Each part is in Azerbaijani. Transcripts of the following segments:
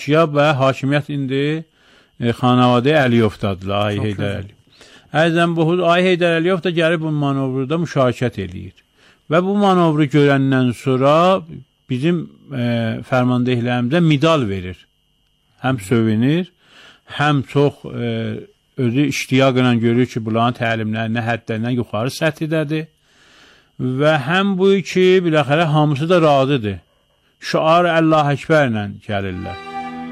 Şia və hakimiyyət indi Xanavadə Əliyevdadırlar, Ay Heydər Əliyev. Əzəm bu Ay Heydər Əliyev da gəlib bu manovrda müşarikət eləyir. Və bu manovru görəndən sonra bizim fərmandehlərimizə medal verir. Həm sövinir, həm çox özü iştiyaqla görür ki, bunların təlimlərinə həddindən yuxarı səthidədir. Və həm bu ki, biləxərə hamısı da razıdır. Şüar Allah Əkbərlə gəlirlər.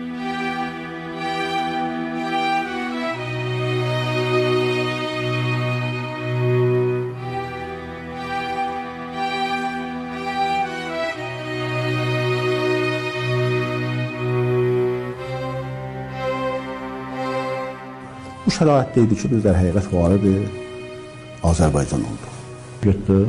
Bu şəraitdə idi ki, bizlər həqiqət vardı, Azərbaycan oldu. Getdi,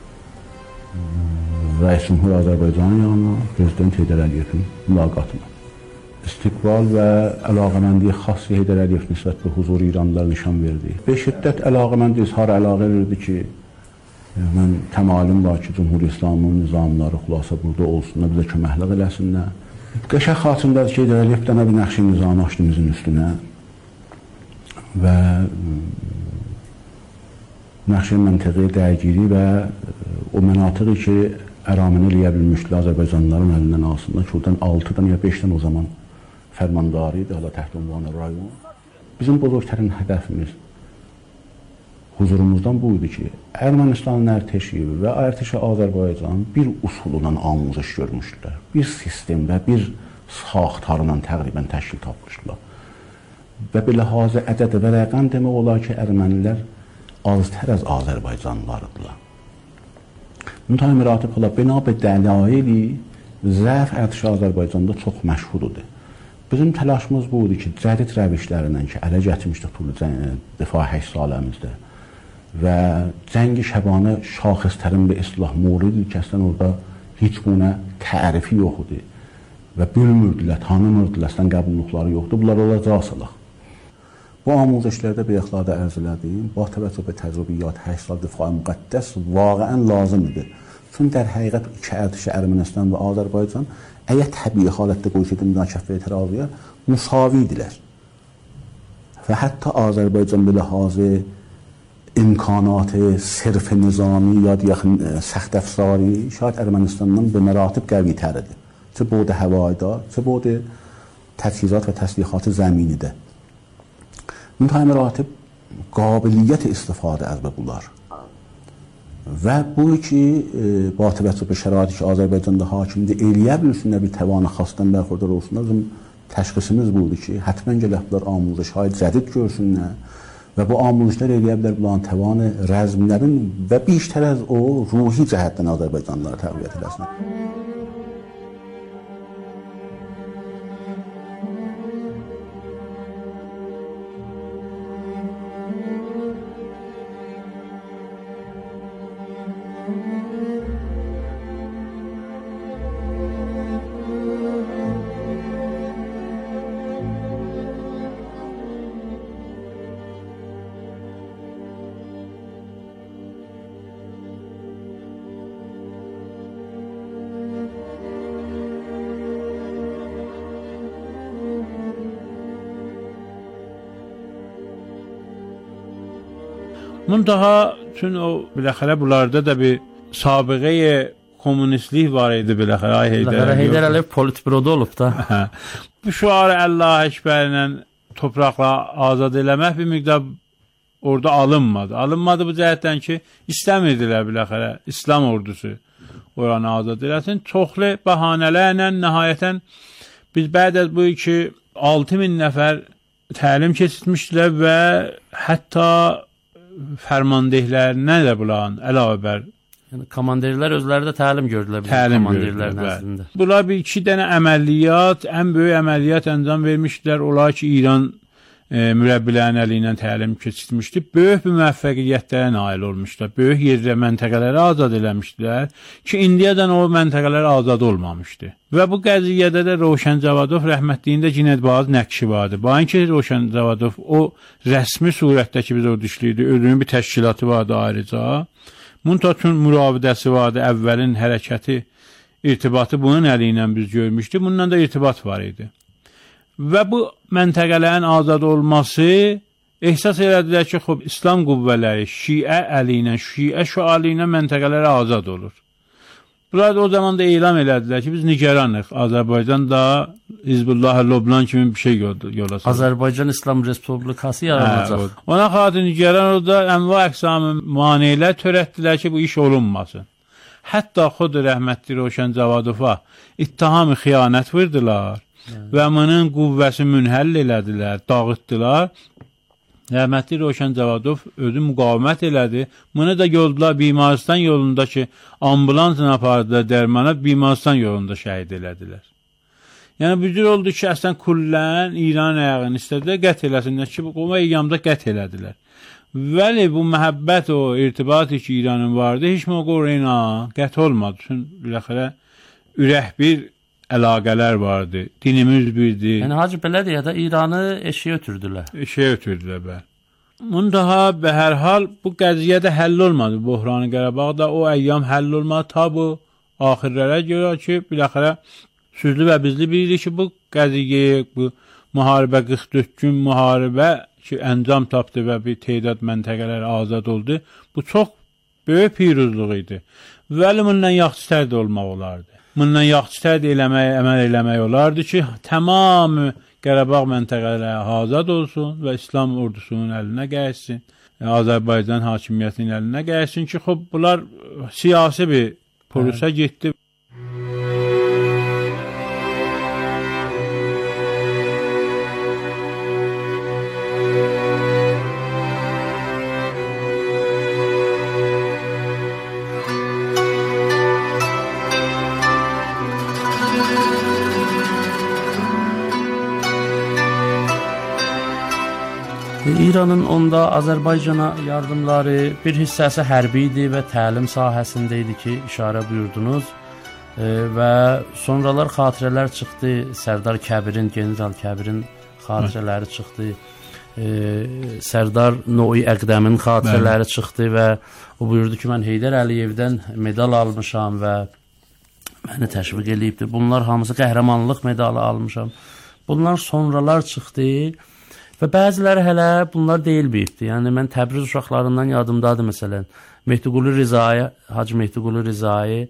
Rəis Cümhur Azərbaycanın yanına, Prezident Heydər Əliyevin mülaqatına. İstiqbal və əlaqəməndiyə xas Heydər Əliyev nisbətli huzur İranlılar nişan verdi. Və şiddət əlaqəməndi izhar əlaqə verirdi ki, mən təmalim var ki, Cümhur İslamın nizamları xulasa burada olsunlar, bizə köməklər eləsinlər. Qəşəng xatırımdadır ki, Heydər Əliyev dənə bir nəqşi nizamı açdığımızın üstünə və nəqşi məntəqi dərgiri və o mənatiqi ki, əraminə eləyə bilmişdilər Azərbaycanlıların əlindən alsınlar ki, oradan 6-dan ya 5-dən o zaman fərmandarı idi, hala təht ünvanı rayon. Bizim bozorgtərin hədəfimiz huzurumuzdan bu idi ki, Ermənistanın ərtəşi və ərtəşi Azərbaycan bir usulundan amuzuş görmüşdülər. Bir sistem və bir saxtarla təqribən təşkil tapmışdılar. Və biləhazə ədəd və rəqəm demək olar ki, ermənilər aztər az Azərbaycanlılardılar. Müntəhi müratib ola, bina-bə dəlaili zəf ərtişi Azərbaycanda çox məşhurdur. Bizim təlaşımız bu idi ki, cədid rəvişlərindən ki, ələ gətirmişdik tulu difa 8 saləmizdə və cəngi şəbanə şaxistərin və islah muridir ki, əslən orada heç buna tərifi yox idi və bölmürdülər, tanımırdılar, əslən qəbulluqları yoxdur, bunlar olacaq salaq. Bu amuzişlərdə bir əxlada ərz elədim, bax təvəccüh və təcrübiyyat 8 sal difa müqəddəs vaqəən lazım idi. Çünki در həqiqət iki ərtişi Ermənistan və Azərbaycan əgər təbii halətdə qoyuşdu münakəf və etirazıya musavidirlər. Və hətta Azərbaycan biləhazı imkanatı, sirf nizami ya deyək səxt əfsari şayət Ermənistandan bir məratib qəvi təridir. Çı bodu həvayda, çı bodu təchizat və təslihatı zəminidə. Müntəhi məratib qabiliyyət istifadə əzbə bunlar. Və bu ki, batibətçə bir şəraiti ki, Azərbaycanda hakimdir, eləyə bilsinlər bir təvanı xasdan bərxordar olsunlar. Bizim təşxisimiz budur ki, hətmən gələklər amuzda şahid zədid görsünlər və bu amuzlar eləyə bilər bulan təvanı rəzmlərin və bir iştər az o ruhi cəhətdən Azərbaycanlılara təqviyyət eləsinlər. Muntaha üçün o biləxərə bunlarda da bir sabiqə komünistlik var idi biləxərə Heydər Əliyev politbüroda olub da. Bu şüarı Allah Əkbərlə torpaqla azad eləmək bir miqdar orada alınmadı. Alınmadı bu cəhətdən ki, istəmirdilər biləxərə İslam ordusu oranı azad eləsin. Çoxlu bəhanələrlə nəhayətən biz bəd az bu ki 6000 nəfər təlim keçirmişdilər və hətta fərmandehlərinə də bulan əlavə bər. Yəni komandirlər özləri də təlim gördülər. Təlim gördülər. Bunlar bir iki dənə əməliyyat, ən böyük əməliyyat əncam vermişdilər. Olar ki, İran mürəbbilərin əli ilə təlim keçirmişdi. Böyük bir müvəffəqiyyətlərə nail olmuşlar. Böyük yerdə məntəqələri azad eləmişdilər ki, indiyədən o məntəqələr azad olmamışdı. Və bu qəziyyədə də Roşən Cavadov rəhmətliyində Cinədbaz nəqşi vardı. Bayan ki, Roşən Cavadov o rəsmi surətdə ki, biz orada işləyirdi, özünün bir təşkilatı vardı ayrıca. Muntatun müravidəsi vardı, əvvəlin hərəkəti, irtibatı bunun əli ilə biz görmüşdük. Bundan da irtibat var idi. Və bu məntəqələrin azad olması ehsas elədilər ki, İslam qüvvələri Şiə əli ilə, Şiə şüalı ilə məntəqələrə azad olur. Bunlar da o zaman da elan elədilər ki, biz nigeranıq. Azərbaycan da Hizbullah Lobnan kimi bir şey yola salır. Azərbaycan İslam Respublikası yaranacaq. Ona xatir nigeran orada ənva əqsamı maneələr törətdilər ki, bu iş olunmasın. Hətta xud rəhmətli Roşən Cavadova ittiham-ı xiyanət vurdular və bunun qüvvəsi münhəll elədilər, dağıtdılar. Rəhmətli Roşən Cavadov özü müqavimət elədi. Bunu da yoldular Bimaristan yolunda ki, ambulansla apardılar dərmana, Bimaristan yolunda şəhid elədilər. Yəni, bu cür oldu ki, əslən kullən İran əyağını istədilər, qət eləsinlər ki, bu eyyamda qət elədilər. Vəli bu məhəbbət o irtibatı ki, İranın vardı, heç mi o qoruyuna qət olmadı. Çünki biləxərə ürək bir əlaqələr vardı, dinimiz birdir. Yəni, Hacı, belə deyə də İranı eşiyə ötürdülər. Eşiyə ötürdülər, bəli. Bunun daha və hər hal bu qəziyyə də həll olmadı. Buhran-ı Qarabağda o əyyam həll olmadı ta bu axirlərə görə ki, biləxərə süzlü və bizli bilirik ki, bu qəziyyə, bu müharibə 44 gün müharibə ki, əncam tapdı və bir teydad məntəqələr azad oldu. Bu çox böyük piruzluq idi. Vəli bundan yaxşı tərdə olmaq olardı. Bundan yaxşı tərdə əməl eləmək olardı ki, tamamı Qarabağ məntəqələri azad olsun və İslam ordusunun əlinə gəlsin, Azərbaycan hakimiyyətinin əlinə gəlsin ki, bunlar siyasi bir polisə getdi. İranın onda Azərbaycana yardımları bir hissəsi hərbi idi və təlim sahəsində idi ki, işarə buyurdunuz və sonralar xatirələr çıxdı, Sərdar Kəbirin, General Kəbirin xatirələri çıxdı, Sərdar Noi Əqdəmin xatirələri çıxdı və o buyurdu ki, mən Heydər Əliyevdən medal almışam və məni təşviq eləyibdir. Bunlar hamısı qəhrəmanlıq medalı almışam. Bunlar sonralar çıxdı. Və bəziləri hələ bunlar deyilməyibdir. Yəni, mən Təbriz uşaqlarından yadımdadır, məsələn, Mehdiqulu Rizai, Hacı Mehdiqulu Rizai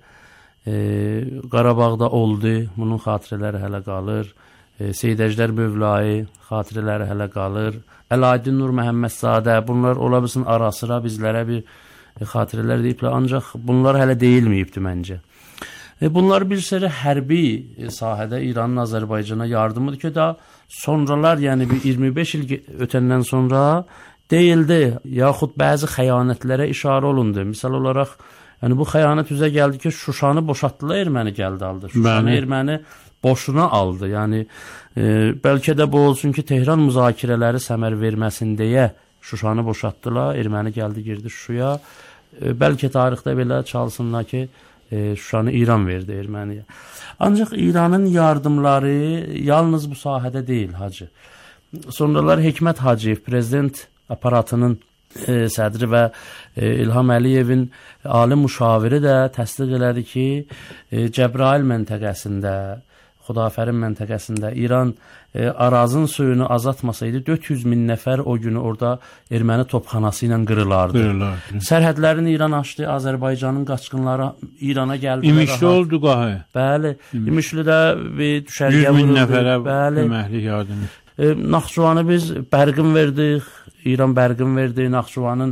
Qarabağda oldu, bunun xatirələri hələ qalır. Seyid Əjdər Mövlai xatirələri hələ qalır. Əladdin Nur Məhəmmədzadə, bunlar ola bilsin ara-sıra bizlərə bir xatirələr deyiblər, ancaq bunlar hələ deyilməyibdir məncə. Bunlar bir sürü hərbi sahədə İranın Azərbaycana yardımıdır ki, da sonralar, yəni bir 25 il ötəndən sonra deyildi, yaxud bəzi xəyanətlərə işarə olundu. Misal olaraq, yəni bu xəyanət üzə gəldi ki, Şuşanı boşatdılar, erməni gəldi aldı. Şuşanı erməni boşuna aldı. Yəni, bəlkə də bu olsun ki, Tehran müzakirələri səmər verməsin deyə Şuşanı boşatdılar, erməni gəldi, girdi Şuşuya. Bəlkə tarixdə belə çalsınlar ki, Şuşanı İran verdi erməniyə. Ancaq İranın yardımları yalnız bu sahədə deyil, Hacı. Sonralar Hikmət Hacıyev, prezident aparatının sədri və İlham Əliyevin ali müşaviri də təsdiq elədi ki, Cəbrayıl məntəqəsində, Xudafərin məntəqəsində İran Arazın suyunu azaltmasaydı 400 min nəfər o günü orada erməni topxanası ilə qırılardı. Sərhədlərini İran açdı, Azərbaycanın qaçqınları İrana gəldi. İmişli oldu qahı. Bəli, İmişlidə bir düşərgə 100 min nəfərə köməklik yardımı. Naxçıvanı biz bərqin verdik, İran bərqin verdi, Naxçıvanın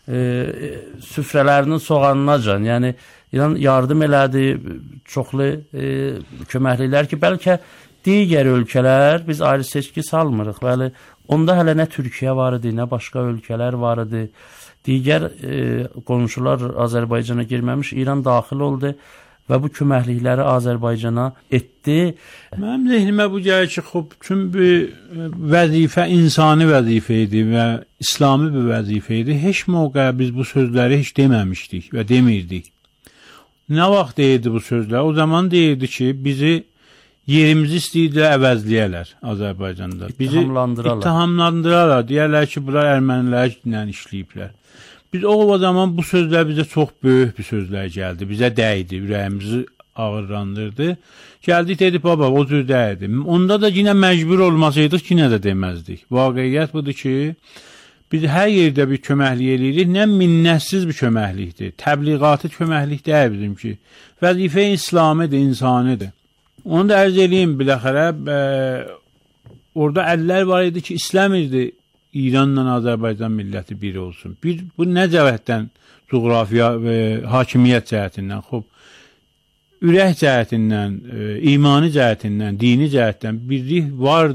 süfrələrinin soğanınacan, yəni İran yardım elədi, çoxlu köməkliklər ki, bəlkə digər ölkələr biz ayrı seçki salmırıq. Bəli, onda hələ nə Türkiyə var idi, nə başqa ölkələr var idi. Digər qonşular Azərbaycana girməmiş, İran daxil oldu və bu köməklikləri Azərbaycana etdi. Mənim zehnimə bu gəlir ki, çün bir vəzifə insani vəzifə idi və İslami bir vəzifə idi. Heç mövqə biz bu sözləri heç deməmişdik və demirdik. Nə vaxt deyirdi bu sözlər? O zaman deyirdi ki, bizi yerimizi istəyirdilər əvəzləyərlər Azərbaycanda. Bizi ittihamlandırarlar. Deyərlər ki, bunlar ermənilərlə işləyiblər. Biz o zaman bu sözlər bizə çox böyük bir sözlər gəldi. Bizə dəydi, ürəyimizi ağırlandırdı. Gəldik dedi, baba, o cür deyildi. Onda da yine məcbur olmasaydıq, yine də deməzdik. Vaqiyyət budur ki, biz hər yerdə bir köməklik eləyirik, nə minnətsiz bir köməklikdir. Təbliğatı köməklik deyil bizimki. Vəzifə İslamidir, insanidir. Onu da ərz eləyim, biləxərə, orada əllər var idi ki, İsləmirdi İranla Azərbaycan milləti biri olsun. Bu nə cəhətdən? Coğrafiya və hakimiyyət cəhətindən, ürək cəhətindən, imani cəhətindən, dini cəhətdən birlik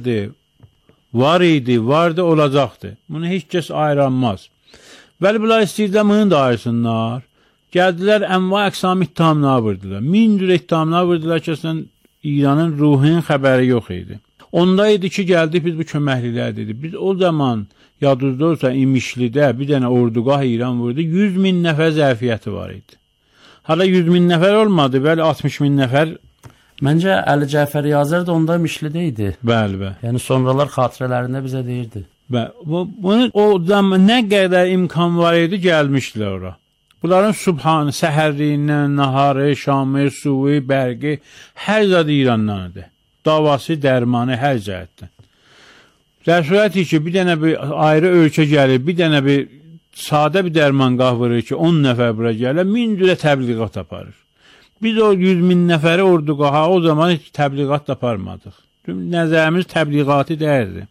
var idi, olacaqdı. Bunu heç kəs ayıranmaz. Vəli-bunlar istəyirlər, bunu da ayırsınlar. Gəldilər, ənva əqsam ittihamlar vurdular. 1000 cür ittihamlar vurdular ki, əslən İranın ruhunun xəbəri yox idi. Onda idi ki, gəldik biz bu köməkliklər dedi. Biz o zaman, yadınızda olsa, İmişlidə bir dənə ordugah İran vurdu, 100.000 nəfər zəfiyyəti var idi. Hala 100.000 nəfər olmadı, bəli 60.000 nəfər. Məncə Əli Cəfər Yazır da onda İmişlidə idi. Bəli. Yəni sonralar xatirələrində bizə deyirdi. Bunu o zaman nə qədər imkan var idi, gəlmişdilər ora. Bunların subhanı, səhərliyindən, naharı, şamı, suyu, bərqi, hər zadı İrandan idi. Davası, dərmanı, hər cəhətdən. Rəsuriyyəti ki, bir dənə bir ayrı ölkə gəlir, bir dənə bir sadə bir dərmanqah vurur ki, 10 nəfər bura gəlir, 1000 cürə təbliğat aparır. Biz o 100.000 nəfəri orduqaha o zaman heç təbliğat aparmadıq. Nəzərimiz təbliğatı dəyərdi.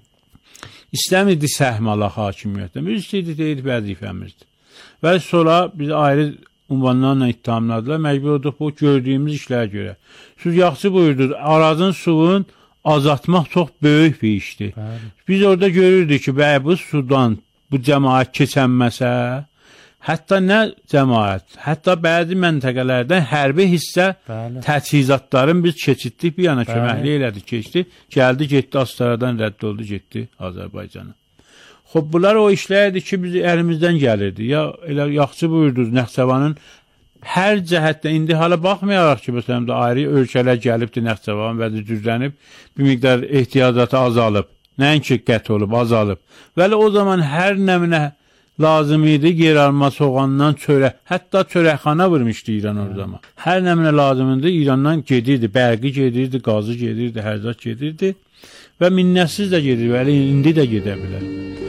İstəmirdi səhm alaq hakimiyyətdən. Biz istəyirdik, deyildik vəzifəmizdir. Və sonra biz ayrı ünvanlarla ittihamladılar. Məcbur olduq bu gördüyümüz işlərə görə. Siz yaxşı buyurdunuz, Arazın suyun azaltmaq çox böyük bir işdir. Bəli. Biz orada görürdük ki, bu sudan bu cəmaət keçənməsə, hətta nə cəmaət, hətta bəzi məntəqələrdən hərbi hissə təchizatların biz keçitdik, bir yana köməkli elədik, keçdi, gəldi, getdi, Astaradan rədd oldu, getdi Azərbaycana. Bunlar o işlərdir ki, biz əlimizdən gəlirdi. Ya elə yaxşı buyurdunuz, Nəxçəvanın hər cəhətdə, indi hala baxmayaraq ki, məsələn, ayrı ölkələr gəlibdir Nəxçəvan və düzlənib, bir miqdar ehtiyacatı azalıb, nəinki qət olub, azalıb. Vəli o zaman hər nəminə lazım idi, yer alma, soğandan çörək, hətta çörəkxana vurmuşdu İran o zaman. Hər nəminə lazım idi, İrandan gedirdi, bərqi gedirdi, qazı gedirdi, hərzat gedirdi və minnətsiz də gedir, vəli indi də gedə bilər.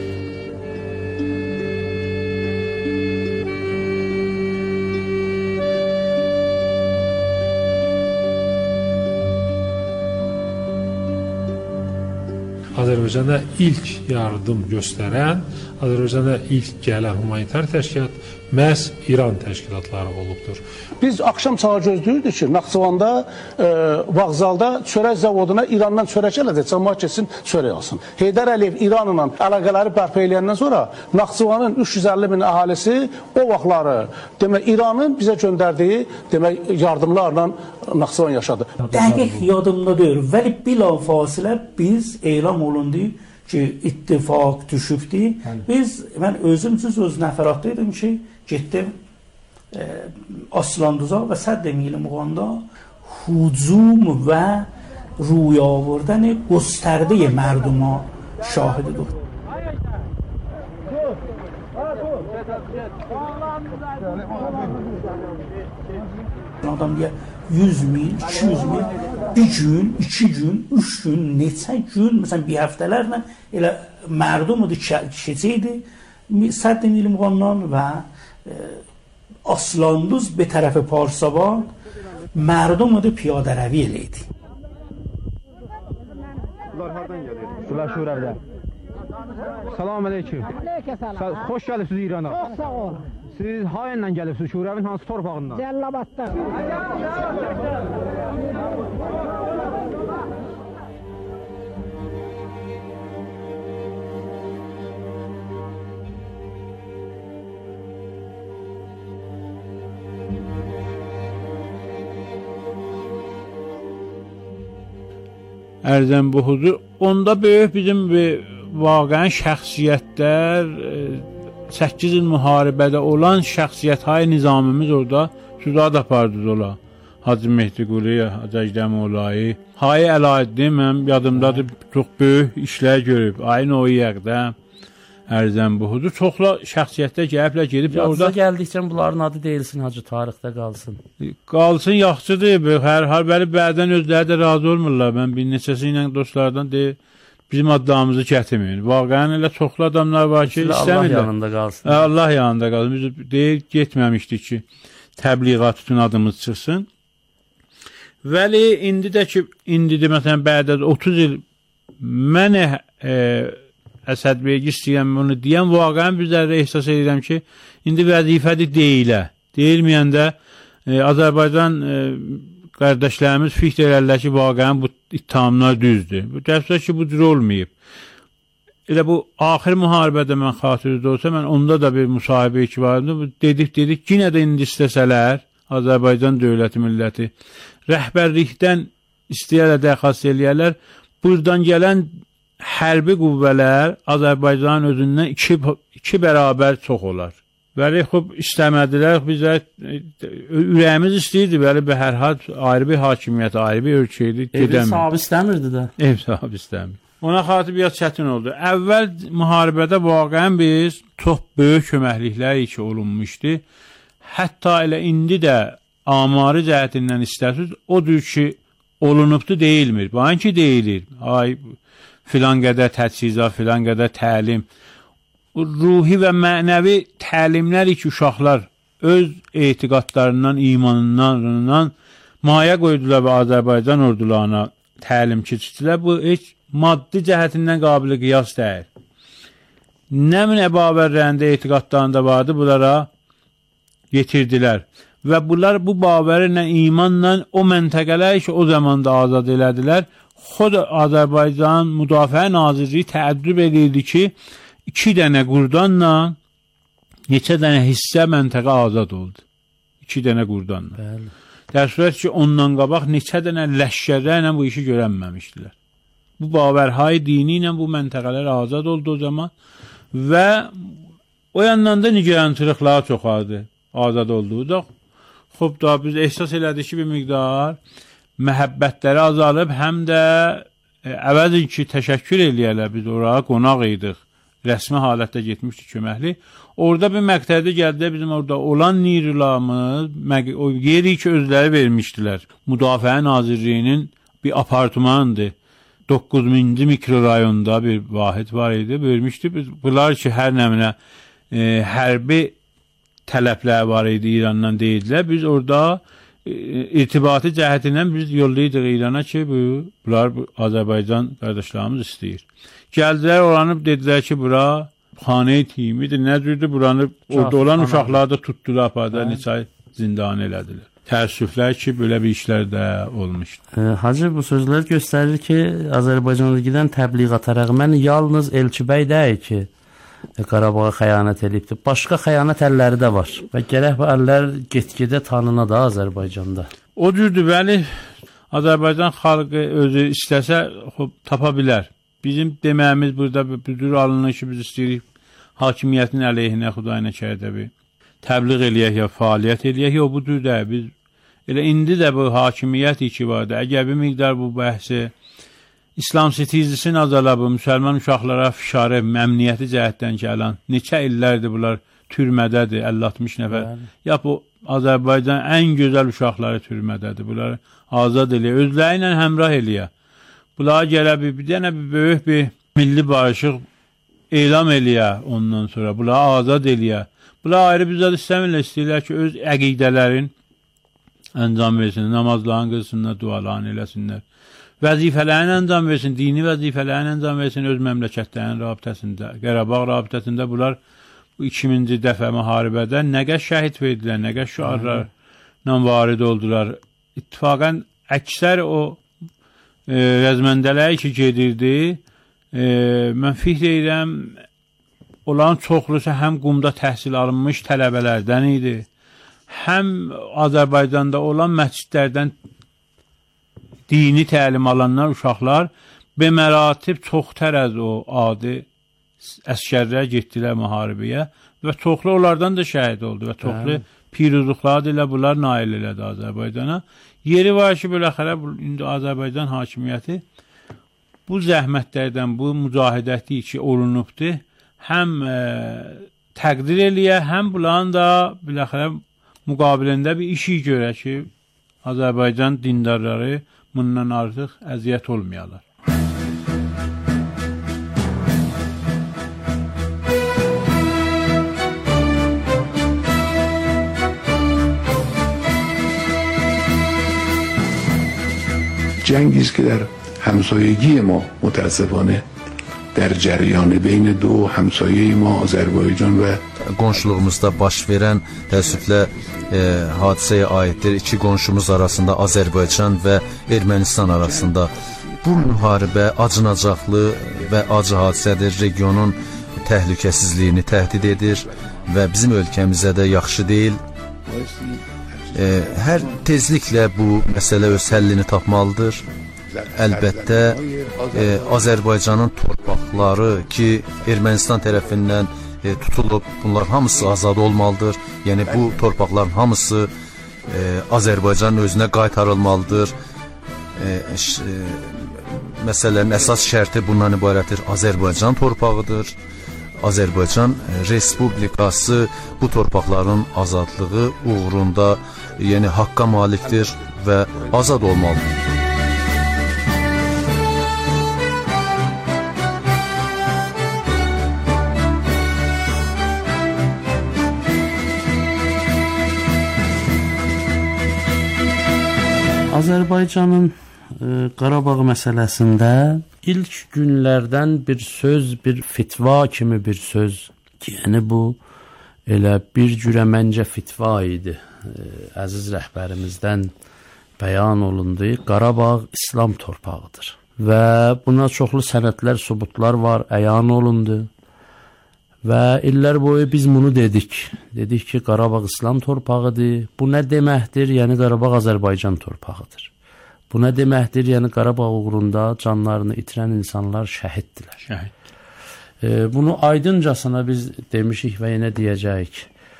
Azərbaycanda ilk yardım göstərən, Azərbaycanda ilk gələn humanitar təşkilat məhz İran təşkilatları olubdur. Biz axşam sağa gözləyirdik ki, Naxçıvanda, vağzalda çörək zavoduna İrandan çörək ələcək, cəmaət keçsin, çörək alsın. Heydər Əliyev İranla əlaqələri bərpa eləyəndən sonra Naxçıvanın 350.000 əhalisi o vaxtları demək, İranın bizə göndərdiyi demək, yardımlarla Naxçıvan yaşadı. Dəqiq yadımda deyil, vəli bilafasilə biz elan olundu ki, ittifaq düşübdür. Mən özüm öz nəfəratda idim ki, getdim Aslanduza və Sədd Mili Muğanda hücum və ruy آوردن گسترده مردم شاهد بود. Adam diye 100.000, 200.000 bir gün, 2 gün, 3 gün, neçə gün, mesela bir həftələrlə elə mərdum idi, keçəydi Sədd Mili Muğandan və Aslanduz به طرف پارسابان مردم idi piyadə rəvi eləydi. Sular Şurəvdə. Salam aleyküm. Xoş gəlibsiniz İrana. Çox sağ olun. Siz hayından gəlibsiniz Şurəvin hansı torpağından? Cəllabaddan. Ərzən bu huzur. Onda böyük bizim vaqəən şəxsiyyətlər 8 il müharibədə olan şəxsiyyət-hay nizamimiz orada süzad apardız ola. Hacı Mehdi Quli, Hacı Əjdəmoğlu, Hay Əlaəddin, mənim yadımdadır, çox böyük işlər görüb. Ayın o yəqdə ərzən budur. Çoxla şəxsiyyətdə gəliblər, gedib orada gəldikcə bunların adı deyilsin, hacı, tarixdə qalsın. Qalsın, yaxşıdır. Hər hal bəli bədən özləri də razı olmurlar. Mən bir neçəsi ilə dostlardan deyir, bizim adlarımızı gətirməyin. Vaqəən elə çoxlu adamlar var ki, istəmirlər. Allah yanında qalsın. Allah yanında qalsın. Biz deyir, getməmişdik ki, təbliğat üçün adımız çıxsın. Vəli indi də ki, indidir məsələn, bədə 30 il mənə Əsəd Beygi istəyəm, bunu deyəm, vaqəən bizlərdə ehsas edirəm ki, indi vəzifədir deyilə. Deyilməyəndə Azərbaycan qardaşlarımız fikr edirlər ki, vaqəən bu ittihamlar düzdür. Bu dəfsə ki, bu cür olmayıb. Elə bu axir müharibədə mən xatırlıda olsa, mən onda da bir müsahibə ki vardı. Dedik, yenə də indi istəsələr, Azərbaycan dövləti, milləti, rəhbərlikdən istəyərlə dərxast eləyərlər, buradan gələn hərbi qüvvələr Azərbaycanın özündən iki bərabər çox olar. Bəli, xub, istəmədilər, bizə ürəyimiz istəyirdi, bəli, hər hal ayrı bir hakimiyyət, ayrı bir ölkəydi, gedəmir. Ev sahibi istəmirdi də. Ev sahibi istəmir. Ona xatib biraz çətin oldu. Əvvəl müharibədə vaqəən biz çox böyük köməkliklər ki olunmuşdu. Hətta elə indi də amari cəhətindən istəsiz, odur ki, olunubdu deyilmir. Bayan ki, deyilir. Ay, filan qədər təchizat, filan qədər təlim. Ruhi və mənəvi təlimlər ki, uşaqlar öz etiqadlarından, imanından maya qoydular və Azərbaycan ordularına təlim keçirdilər. Bu heç maddi cəhətindən qabili qiyas deyil. Nə min əbavərlərində etiqadlarında vardı, bunlara yetirdilər. Və bunlar bu bavərlə, imanla o məntəqələr ki, o zamanda azad elədilər, xod Azərbaycan Müdafiə Nazirliyi təəccüb edirdi ki, 2 dənə qurdanla neçə dənə hissə məntəqə azad oldu. 2 dənə qurdanla. Bəli. Dərslər ki, ondan qabaq neçə dənə ləşkərlərlə bu işi görənməmişdilər. Bu bavərhay dini ilə bu məntəqələr azad oldu o zaman və o yandan da nigarançılıqlar çoxaldı azad olduğu. Xub da biz ehsas elədik ki, bir miqdar məhəbbətləri azalıb, həm də əvvəlin ki, təşəkkür eləyərlər, biz oraya qonaq idik, rəsmi halətdə getmişdik köməkli. Orada bir məqtədə gəldi, bizim orada olan nirularımız, o yeri ki, özləri vermişdilər. Müdafiə Nazirliyinin bir apartmandı. 9000-ci mikrorayonda bir vahid var idi, vermişdi. Bunlar ki, hər nəminə hərbi tələblər var idi, İrandan deyildilər. Biz orada irtibati cəhətindən biz yollayırdıq İrana ki, bunlar Azərbaycan qardaşlarımız istəyir. Gəldilər, oranıb dedilər ki, bura xanə-i timidir, nə cürdür, buranı orada olan uşaqları da tutdular, apardılar, neçə ay zindan elədilər. Təəssüflər ki, belə bir işlər də olmuşdur. Hacı, bu sözlər göstərir ki, Azərbaycana gedən təbliğata rəğmən yalnız Elçibəy deyil ki, Qarabağa xəyanət edibdir. Başqa xəyanət əlləri də var və gərək bu əllər get-gedə tanına da Azərbaycanda. O cürdür, bəli, Azərbaycan xalqı özü istəsə tapa bilər. Bizim deməyimiz burada bir cür alınır ki, biz istəyirik hakimiyyətin əleyhinə, Xudayına kərdə bir təbliğ eləyək ya fəaliyyət eləyək, o bu cür də biz elə indi də bu hakimiyyət ki vardı. Əgər bir miqdar bu bəhsi İslam sitizlisini azala bu müsəlman uşaqlara fişarə, məmniyyəti cəhətdən gələn neçə illərdir bunlar türmədədir, 50-60 nəfər. Ya bu Azərbaycan ən gözəl uşaqları türmədədir. Bunları azad eləyə, özləri ilə həmrah eləyə. Bunlara gələ bir dənə bir böyük bir milli barışıq elam eləyə ondan sonra. Bunları azad eləyə. Bunlar ayrı bizə istəmirlər, istəyirlər ki, öz əqidələrin əncam versinlər, namazlarını qılsınlar, dualarını eləsinlər. Vəzifələrini əncam versin, dini vəzifələrini əncam versin öz məmləkətlərinin rabitəsində, Qarabağ rabitəsində bunlar 2000-ci dəfə müharibədə nə qəş şəhid verdilər, nə qəş şüarlarla varid oldular. İttifaqən əksər o rəzməndələri ki gedirdi, mən fikr edirəm, olan çoxlusu həm qumda təhsil alınmış tələbələrdən idi, həm Azərbaycanda olan məscidlərdən dini təlim alanlar, uşaqlar beməratib çoxtər az o adi əskərlər getdilər müharibəyə və çoxlu onlardan da şəhid oldu və çoxlu piruzluqlar ilə bunlar nail elədi Azərbaycana. Yeri var ki, beləxərə indi Azərbaycan hakimiyyəti bu zəhmətlərdən, bu mücahidəti ki olunubdur, həm təqdir eləyə, həm bulan da biləxərə müqabilində bir işi görə ki, Azərbaycan dindarları bundan artıq əziyyət olmayalar. جنگی است که در همسایگی ما متاسفانه در جریان بین دو همسایه ما آذربایجان و qonşuluğumuzda baş verən təəssüflə hadisəyə aiddir. İki qonşumuz arasında Azərbaycan və Ermənistan arasında bu müharibə acınacaqlı və acı hadisədir. Regionun təhlükəsizliyini təhdid edir və bizim ölkəmizə də yaxşı deyil. Hər tezliklə bu məsələ öz həllini tapmalıdır. Əlbəttə Azərbaycanın torpaqları ki Ermənistan tərəfindən tutulub, bunlar hamısı azad olmalıdır. Yəni bu torpaqların hamısı Azərbaycanın özünə qaytarılmalıdır. Məsələnin əsas şərti bundan ibarətdir. Azərbaycan torpağıdır. Azərbaycan Respublikası bu torpaqların azadlığı uğrunda yəni haqqa malikdir və azad olmalıdır. Azərbaycanın Qarabağ məsələsində ilk günlərdən bir söz, bir fitva kimi bir söz ki, yəni bu elə bir cürə məncə fitva idi. Əziz rəhbərimizdən bəyan olundu. Qarabağ İslam torpağıdır və buna çoxlu sənədlər, sübutlar var, əyan olundu. Və illər boyu biz bunu dedik. Dedik ki, Qarabağ İslam torpağıdır. Bu nə deməkdir? Yəni Qarabağ Azərbaycan torpağıdır. Bu nə deməkdir? Yəni Qarabağ uğrunda canlarını itirən insanlar şəhiddirlər. Şəhid. Bunu aydıncasına biz demişik və yenə deyəcəyik.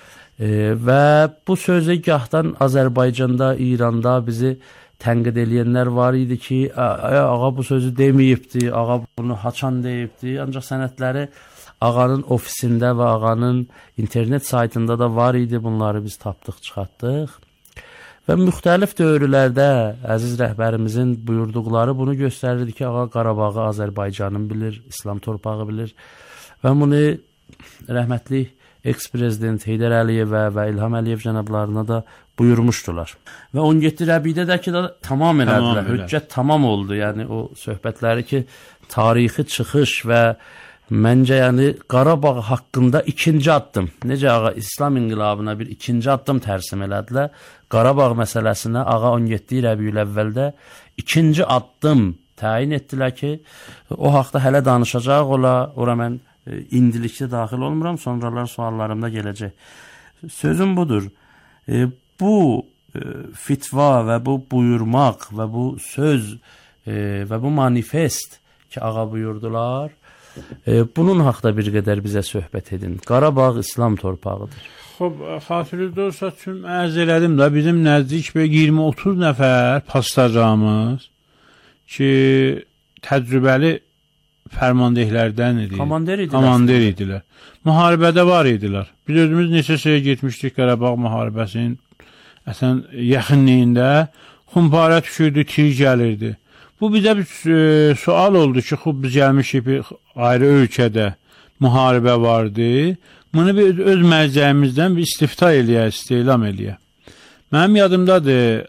Və bu sözü gahdan Azərbaycanda, İranda bizi tənqid eləyənlər var idi ki, ağa bu sözü deməyibdi, ağa bunu haçan deyibdi. Ancaq sənədləri ağanın ofisində və ağanın internet saytında da var idi. Bunları biz tapdıq, çıxartdıq. Və müxtəlif dövrlərdə əziz rəhbərimizin buyurduqları bunu göstərirdi ki, ağa Qarabağı Azərbaycanın bilir, İslam torpağı bilir. Və bunu rəhmətli eks-prezident Heydər Əliyevə və İlham Əliyev cənablarına da buyurmuşdular. Və 17 Rəbidədəki də tamam elədilər. Hüccət tamam oldu. Yəni o söhbətləri ki, tarixi çıxış və məncə yəni Qarabağ haqqında ikinci addım. Necə ağa İslam inqilabına bir ikinci addım tərsim elədilər. Qarabağ məsələsinə ağa 17 Rəbiül əvvəldə ikinci addım təyin etdilər ki, o haqda hələ danışacaq ola. Ora mən indilikdə daxil olmuram, sonralar suallarımda gələcək. Sözüm budur. Bu fitva və bu buyurmaq və bu söz və bu manifest ki, ağa buyurdular, bunun haqda bir qədər bizə söhbət edin. Qarabağ İslam torpağıdır. Xob, xatırlıqda olsa üçün ərz elədim da, bizim nəzdik 20-30 nəfər pastajamız ki, təcrübəli fərmandehlərdən idi. Komander idilər. Müharibədə var idilər. Biz özümüz neçə şeyə getmişdik Qarabağ müharibəsinin əsən yaxınlığında. Xumparə düşürdü, tir gəlirdi. Bu bizə bir sual oldu ki, xub biz gəlmişik bir ayrı ölkədə müharibə vardı. Bunu bir öz mərcəyimizdən bir istifta eləyə, istilam eləyə. Mənim yadımdadır,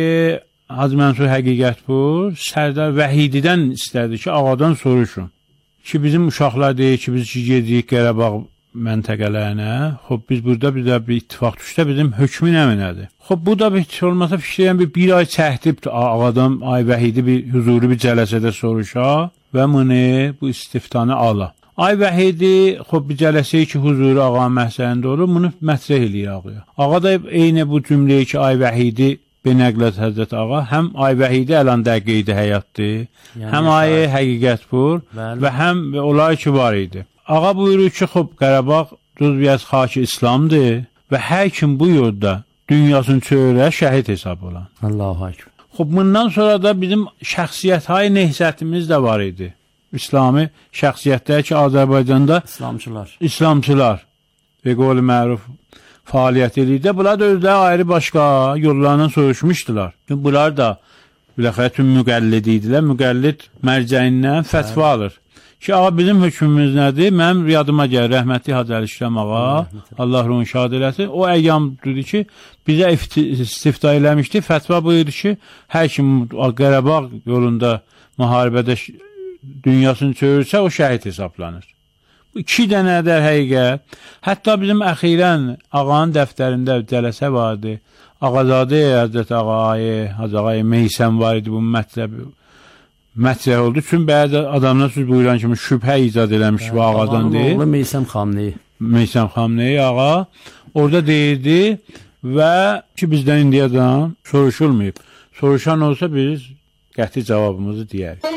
Hacı Mənsur Həqiqətpur Sərdar Vəhididən istədi ki, ağadan soruşun. Ki, bizim uşaqlar deyir ki, biz gedirik Qarabağ məntəqələrinə. Xob, biz burada bir ittifaq düşsə bizim hökmü nə mənədir? Xob, bu da bir olmasa fikirləyən bir ay çəhdib ağadan Vəhidi bir huzuri bir cələsədə soruşa və bunu bu istiftanı ala. Vəhidi, xob, bir cələsəyi ki, huzuri ağa məhsəlində olur, bunu mətrəh eləyir ağaya. Ağa da eyni bu cümləyi ki, Vəhidi Benəqlət Həzrət Ağa, həm Vəhidi əlanda qeydi həyatdır, yəni, həm Həqiqətpur və həm onlar ki, var idi. Ağa buyurur ki, xob, Qarabağ cüzviyyət xaki İslamdır və hər kim bu yolda dünyasının çöyrə şəhid hesab olan. Allahu Akbar. Xob, bundan sonra da bizim şəxsiyyət nehsətimiz də var idi. İslami şəxsiyyətlər ki, Azərbaycanda İslamçılar və qol məruf fəaliyyət edirdi. Bunlar da özləri ayrı başqa yollardan soruşmuşdular. Bunlar da biləxərə müqəllid idilər. Müqəllid mərcəyindən fətva alır. Ki, ağa bizim hökmümüz nədir? Mənim yadıma gəlir, rəhmətli Hacı Əli İşləm ağa, Allah ruhunu şad eləsin. O əyyam dedi ki, bizə istifta eləmişdi. Fətva buyurdu ki, hər kim Qarabağ yolunda müharibədə dünyasını çövürsə, o şəhid hesablanır. Bu 2 dənədir həqiqət. Hətta bizim əxirən ağanın dəftərində cələsə vardı. Ağazadə Həzrət Ağayı, Hacı Ağayı Meysəm var idi bu mətrəh oldu. Çünki bəzi adamlar söz buyuran kimi şübhə icad eləmiş bu ağadan deyil. Meysəm Xamneyi. Meysəm Xamneyi ağa orada deyirdi və ki bizdən indiyədən soruşulmayıb. Soruşan olsa biz qəti cavabımızı deyərik.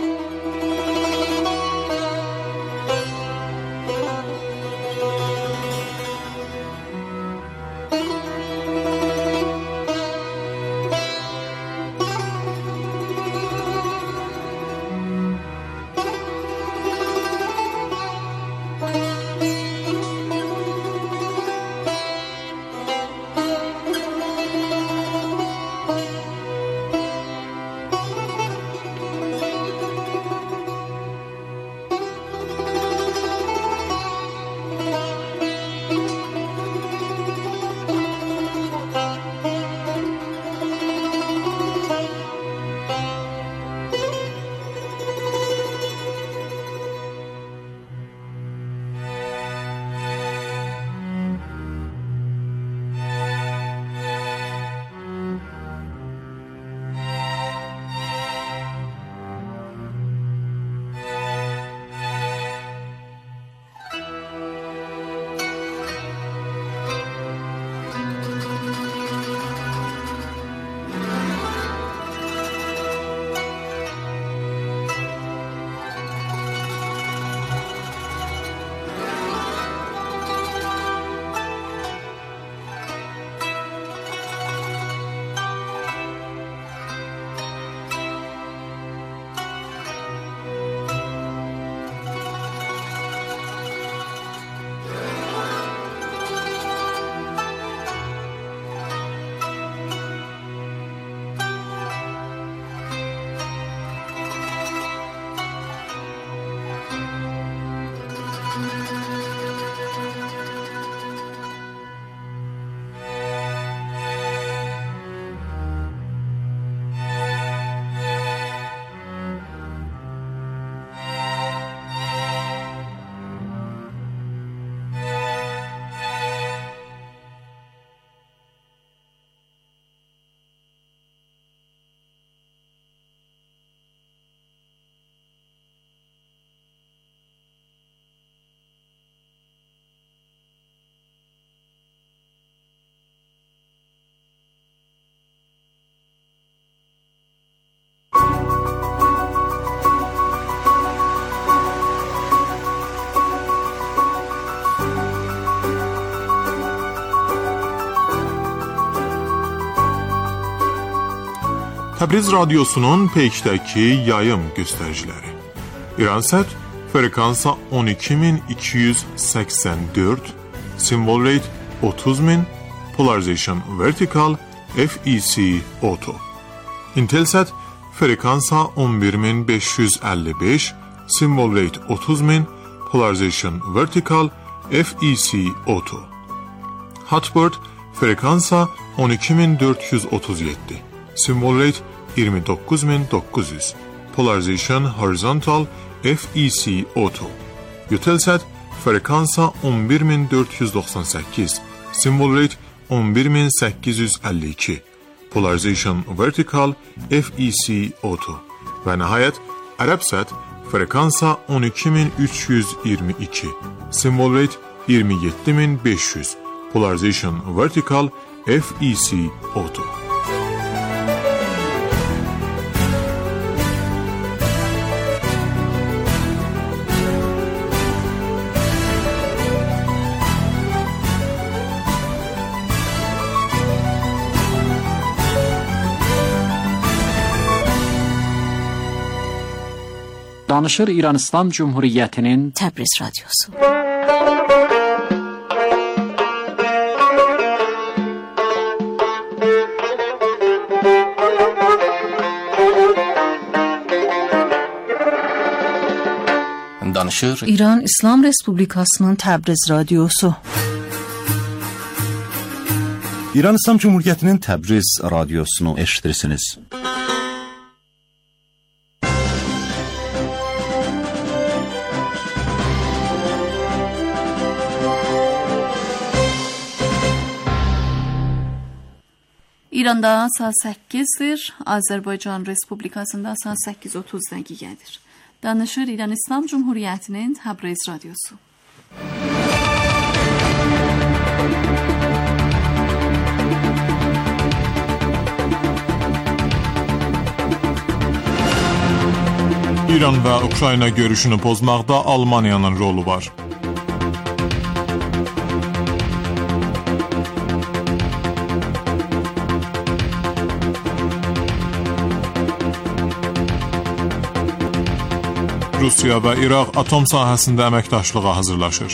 Təbriz Radyosu'nun Peyk'təki yayım göstəriciləri. İransat frekansa 12284, symbol rate 30000, polarization vertical, FEC auto. Intelsat frekansa 11555, symbol rate 30000, polarization vertical, FEC auto. Hotbird frekansa 12437, symbol rate 29900, polarization horizontal, FEC auto. Eutelsat frekansa 11498, symbol rate 11852, polarization vertical, FEC auto. Və nəhayət Arabsat frekansa 12322, symbol rate 27500, polarization vertical, FEC auto. Danışır İran İslam Cumhuriyeti'nin Təbriz Radyosu. Danışır İran İslam Respublikasının Təbriz Radyosu. İran İslam Cumhuriyeti'nin Təbriz Radyosunu eşitirsiniz. İranda saat 8'dir. Azərbaycan Respublikasında saat 8:30 dəqiqədir. Danışır İran İslam Cumhuriyeti'nin Təbriz Radyosu. İran və Ukrayna görüşünü pozmaqda Almaniyanın rolu var. Rusiya və İraq atom sahəsində əməkdaşlığa hazırlaşır.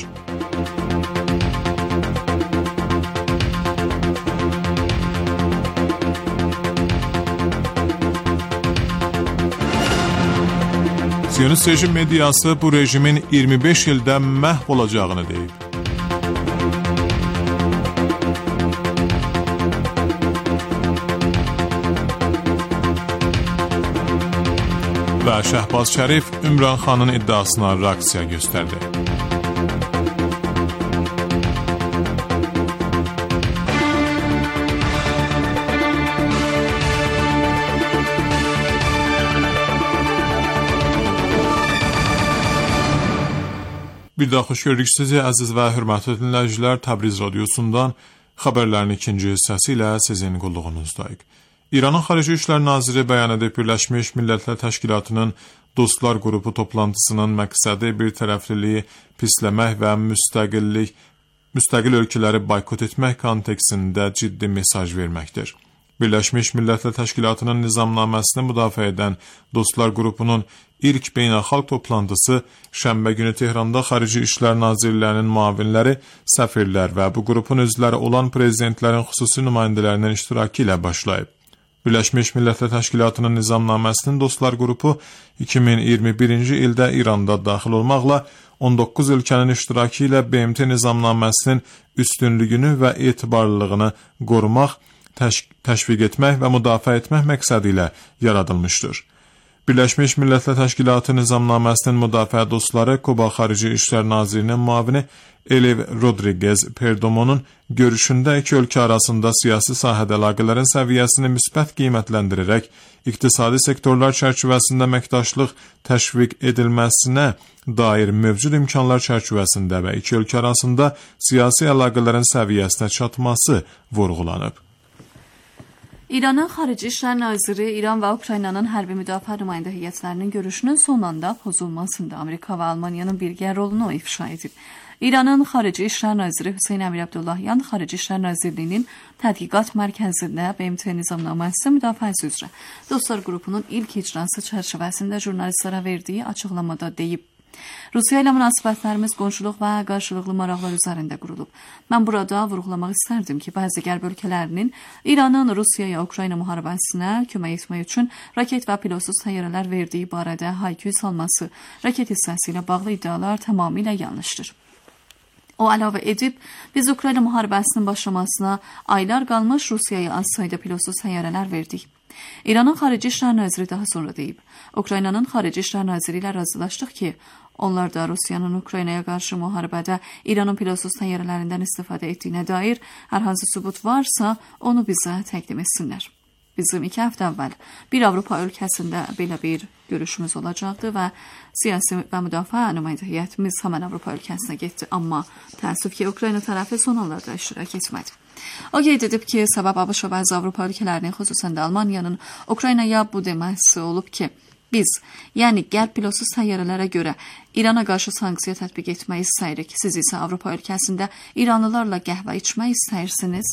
Siyonist rejim mediası bu rejimin 25 ildə məhv olacağını deyib. Və Şəhbaz Şərif Ümran xanın iddiasına reaksiya göstərdi. Bir daha xoş gördük sizi, əziz və hörmətli dinləyicilər. Təbriz Radyosundan xəbərlərin ikinci hissəsi ilə sizin qulluğunuzdayıq. İranın Xarici İşlər Naziri bəyan edib, Birləşmiş Millətlər Təşkilatının Dostlar Qrupu toplantısının məqsədi bir tərəfliliyi pisləmək və müstəqil ölkələri boykot etmək kontekstində ciddi mesaj verməkdir. Birləşmiş Millətlər Təşkilatının nizamnaməsini müdafiə edən Dostlar Qrupunun ilk beynəlxalq toplantısı şənbə günü Tehranda Xarici İşlər Nazirlərinin müavinləri, səfirlər və bu qrupun üzvləri olan prezidentlərin xüsusi nümayəndələrinin iştirakı ilə başlayıb. Birləşmiş Millətlər Təşkilatının nizamnaməsinin Dostlar Qrupu 2021-ci ildə İranda daxil olmaqla 19 ölkənin iştirakı ilə BMT nizamnaməsinin üstünlüyünü və etibarlılığını qorumaq, təşviq etmək və müdafiə etmək məqsədi ilə yaradılmışdır. Birləşmiş Millətlər Təşkilatı nizamnaməsinin müdafiə dostları Kuba Xarici İşlər Nazirinin müavini Eliv Rodriguez Perdomonun görüşündə iki ölkə arasında siyasi sahədə əlaqələrin səviyyəsini müsbət qiymətləndirərək iqtisadi sektorlar çərçivəsində əməkdaşlıq təşviq edilməsinə dair mövcud imkanlar çərçivəsində və iki ölkə arasında siyasi əlaqələrin səviyyəsinə çatması vurğulanıb. İranın Xarici İşlər Naziri İran və Ukraynanın hərbi müdafiə nümayəndə heyətlərinin görüşünün son anda pozulmasında Amerika və Almaniyanın birgə rolunu ifşa edib. İranın Xarici İşlər Naziri Hüseyn Əmir Abdullahyan Xarici İşlər Nazirliyinin tədqiqat mərkəzində BMT nizamnaməsi müdafiəsi üzrə Dostlar Qrupunun ilk icrası çərçivəsində jurnalistlərə verdiyi açıqlamada deyib. Rusiya ilə münasibətlərimiz qonşuluq və qarşılıqlı maraqlar üzərində qurulub. Mən burada vurğulamaq istərdim ki, bəzi qərb ölkələrinin İranın Rusiyaya Ukrayna müharibəsinə kömək etmək üçün raket və pilotsuz təyyarələr verdiyi barədə hayküy salması, raket hissəsi ilə bağlı iddialar tamamilə yanlışdır. O əlavə edib, biz Ukrayna müharibəsinin başlamasına aylar qalmış Rusiyaya az sayda pilotsuz təyyarələr verdik. İranın Xarici İşlər Naziri daha sonra deyib, Ukraynanın Xarici İşlər Naziri ilə razılaşdıq ki, onlar da Rusiyanın Ukraynaya qarşı müharibədə İranın pilotsuz təyyarələrindən istifadə etdiyinə dair hər hansı sübut varsa, onu bizə təqdim etsinlər. Bizim 2 həftə əvvəl bir Avropa ölkəsində belə bir görüşümüz olacaqdı və siyasi və müdafiə nümayəndə heyətimiz həmən Avropa ölkəsinə getdi, amma təəssüf ki, Ukrayna tərəfi son anlarda iştirak etmədi. O qeyd edib ki, səbəb ABŞ və bəzi Avropa ölkələrinin, xüsusən də Almaniyanın Ukraynaya bu deməsi olub ki, biz, yəni qərb pilotsuz təyyarələrə görə İrana qarşı sanksiya tətbiq etmək istəyirik. Siz isə Avropa ölkəsində İranlılarla qəhvə içmək istəyirsiniz.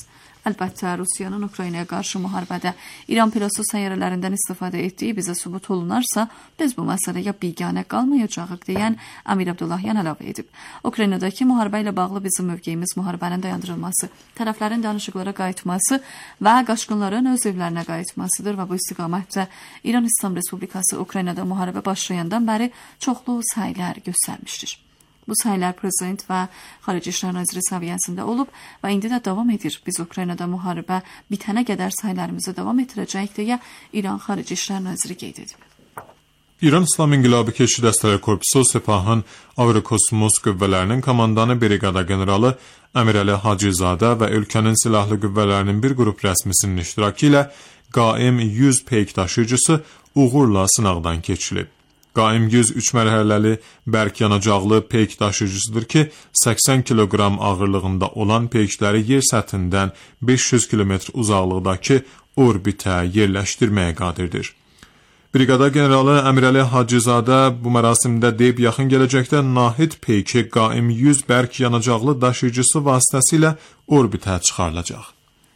Əlbəttə, Rusiyanın Ukraynaya qarşı müharibədə İran pilotsuz səyyarələrindən istifadə etdiyi bizə sübut olunarsa, biz bu məsələyə biganə qalmayacağıq deyən Əmir Abdullahyan əlavə edib. Ukraynadakı müharibə ilə bağlı bizim mövqeyimiz müharibənin dayandırılması, tərəflərin danışıqlara qayıtması və qaçqınların öz evlərinə qayıtmasıdır və bu istiqamətdə İran İslam Respublikası Ukraynada müharibə başlayandan bəri çoxlu səylər göstərmişdir. Bu səylər prezident və Xarici İşlər Naziri səviyyəsində olub və indi də davam edir. Biz Ukraynada müharibə bitənə qədər səylərimizi davam etdirəcəyik deyə İran Xarici İşlər Naziri qeyd edib. İran İslam İnqilabı Keşik Dəstələri Korpusu Sepahın Avrokosmos qüvvələrinin komandanı brigada generalı Əmirəli Hacızadə və ölkənin silahlı qüvvələrinin bir qrup rəsmisinin iştirakı ilə Qaim 100 peyk daşıyıcısı uğurla sınaqdan keçirilib. Qaim 100 3 mərhələli bərk yanacaqlı peyk daşıyıcısıdır ki, 80 kiloqram ağırlığında olan peykləri yer səthindən 500 kilometr uzaqlıqdakı orbitə yerləşdirməyə qadirdir. Brigada generalı Əmirəli Hacızadə bu mərasimdə deyib yaxın gələcəkdə Nahid peyki Qaim 100 bərk yanacaqlı daşıyıcısı vasitəsilə orbitə çıxarılacaq.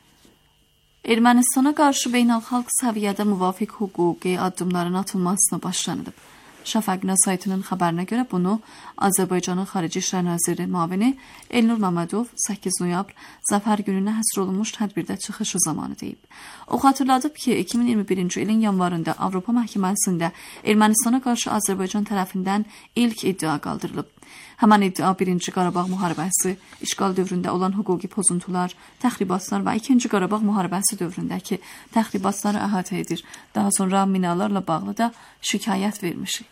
Ermənistana qarşı beynəlxalq səviyyədə müvafiq hüquqi addımların atılmasına başlanılıb. Şafaqna saytının xəbərinə görə bunu Azərbaycanın Xarici İşlər Naziri müavini Elnur Məmmədov 8 noyabr Zəfər gününə həsr olunmuş tədbirdə çıxışı zamanı deyib. O xatırladıb ki, 2021-ci ilin yanvarında Avropa Məhkəməsində Ermənistana qarşı Azərbaycan tərəfindən ilk iddia qaldırılıb. Həmən iddia 1-ci Qarabağ müharibəsi, işğal dövründə olan hüquqi pozuntular, təxribatlar və 2-ci Qarabağ müharibəsi dövründəki təxribatları əhatə edir. Daha sonra minalarla bağlı da şikayət vermişik.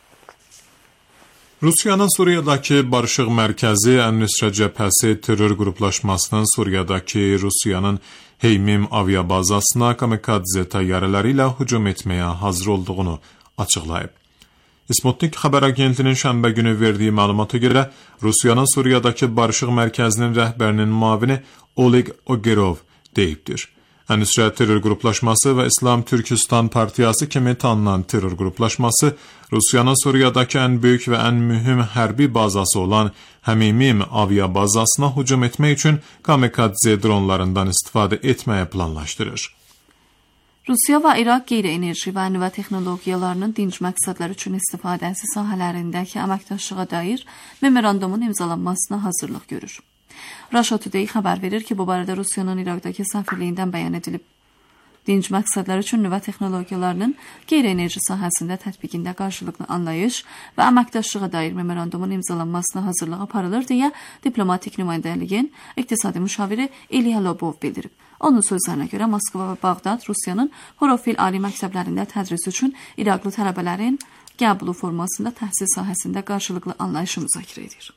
Rusiyanın Suriyadakı Barışıq Mərkəzi Ən-Nüsrə Cəbhəsi terror qruplaşmasının Suriyadakı Rusiyanın Heymim aviabazasına kamikadze təyyarələri ilə hücum etməyə hazır olduğunu açıqlayıb. İsputnik xəbər agentliyinin şənbə günü verdiyi məlumata görə Rusiyanın Suriyadakı Barışıq Mərkəzinin rəhbərinin müavini Oleg Ogerov deyibdir. Ən-Nüsrə terror qruplaşması və İslam Türkistan Partiyası kimi tanınan terror qruplaşması Rusiyanın Suriyadakı ən böyük və ən mühüm hərbi bazası olan Həmimim aviabazasına hücum etmək üçün kamikadze dronlarından istifadə etməyə planlaşdırır. Rusiya və İraq qeyri-enerji və nüvə texnologiyalarının dinc məqsədlər üçün istifadəsi sahələrindəki əməkdaşlığa dair memorandumun imzalanmasına hazırlıq görür. Russia Today xəbər verir ki, bu barədə Rusiyanın İraqdakı səfirliyindən bəyan edilib. Dinc məqsədlər üçün nüvə texnologiyalarının qeyri-enerji sahəsində tətbiqində qarşılıqlı anlayış və əməkdaşlığa dair memorandumun imzalanmasına hazırlıq aparılır deyə diplomatik nümayəndəliyin iqtisadi müşaviri İlya Lobov bildirib. Onun sözlərinə görə Moskva və Bağdad Rusiyanın Horofil ali məktəblərində tədris üçün İraqlı tələbələrin qəbulu formasında təhsil sahəsində qarşılıqlı anlayışı müzakirə edir.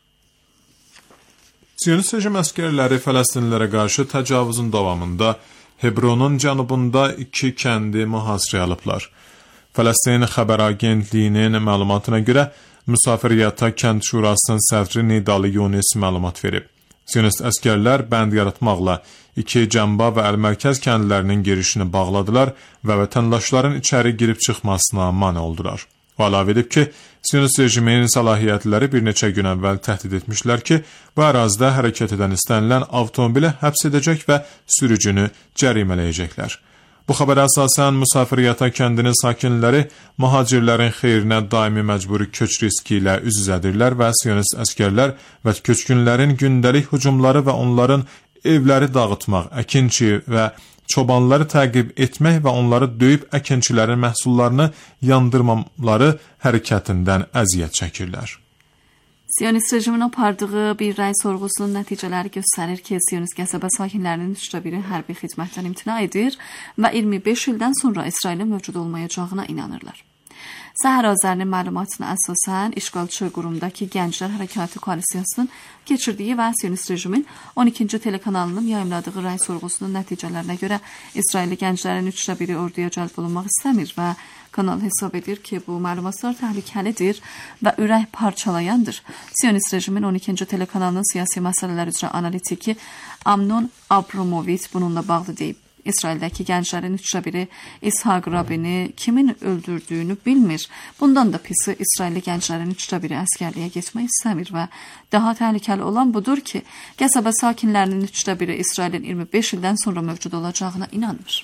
Siyonist rejim əsgərləri Fələstinlilərə qarşı təcavüzün davamında Hebronun cənubunda 2 kəndi mühasirəyə alıblar. Fələstin xəbər agentliyinin məlumatına görə Müsafiriyyata kənd şurasının sədri Nidalı Yunis məlumat verib. Siyonist əsgərlər bənd yaratmaqla 2 Cəmba və Əl-Mərkəz kəndlərinin girişini bağladılar və vətəndaşların içəri girib çıxmasına mane oldular. O əlavə edib ki, Siyonist rejimin səlahiyyətləri bir neçə gün əvvəl təhdid etmişlər ki, bu ərazidə hərəkət edən istənilən avtomobili həbs edəcək və sürücünü cərimələyəcəklər. Bu xəbərə əsasən Müsafiriyyata kəndinin sakinləri mühacirlərin xeyrinə daimi məcburi köç riski ilə üz-üzədirlər və Siyonist əsgərlər və köçkünlərin gündəlik hücumları və onların evləri dağıtmaq, əkinçi və çobanları təqib etmək və onları döyüb əkinçilərin məhsullarını yandırmamaları hərəkətindən əziyyət çəkirlər. Siyonist rejimin apardığı bir rəy sorğusunun nəticələri göstərir ki, Siyonist qəsəbə sakinlərinin 3/1 hərbi xidmətdən imtina edir və 25 ildən sonra İsrailin mövcud olmayacağına inanırlar. Səhər Azərinin məlumatına əsasən işğalçı qurumdakı Gənclər Hərəkatı Koalisiyasının keçirdiyi və Siyonist rejimin 12-ci telekanalının yayımladığı rəy sorğusunun nəticələrinə görə İsrailli gənclərin 3/1 orduya cəlb olunmaq istəmir və kanal hesab edir ki, bu məlumatlar təhlükəlidir və ürək parçalayandır. Siyonist rejimin 12-ci telekanalının siyasi məsələlər üzrə analitiki Amnon Abramovit bununla bağlı deyib. İsraildəki gənclərin 3/1-i İshaq Rabini kimin öldürdüyünü bilmir. Bundan da pisi İsrailli gənclərin 3/1-i əskərliyə getmək istəmir və daha təhlükəli olan budur ki, qəsəbə sakinlərinin 3/1-i İsrailin 25 ildən sonra mövcud olacağına inanmır.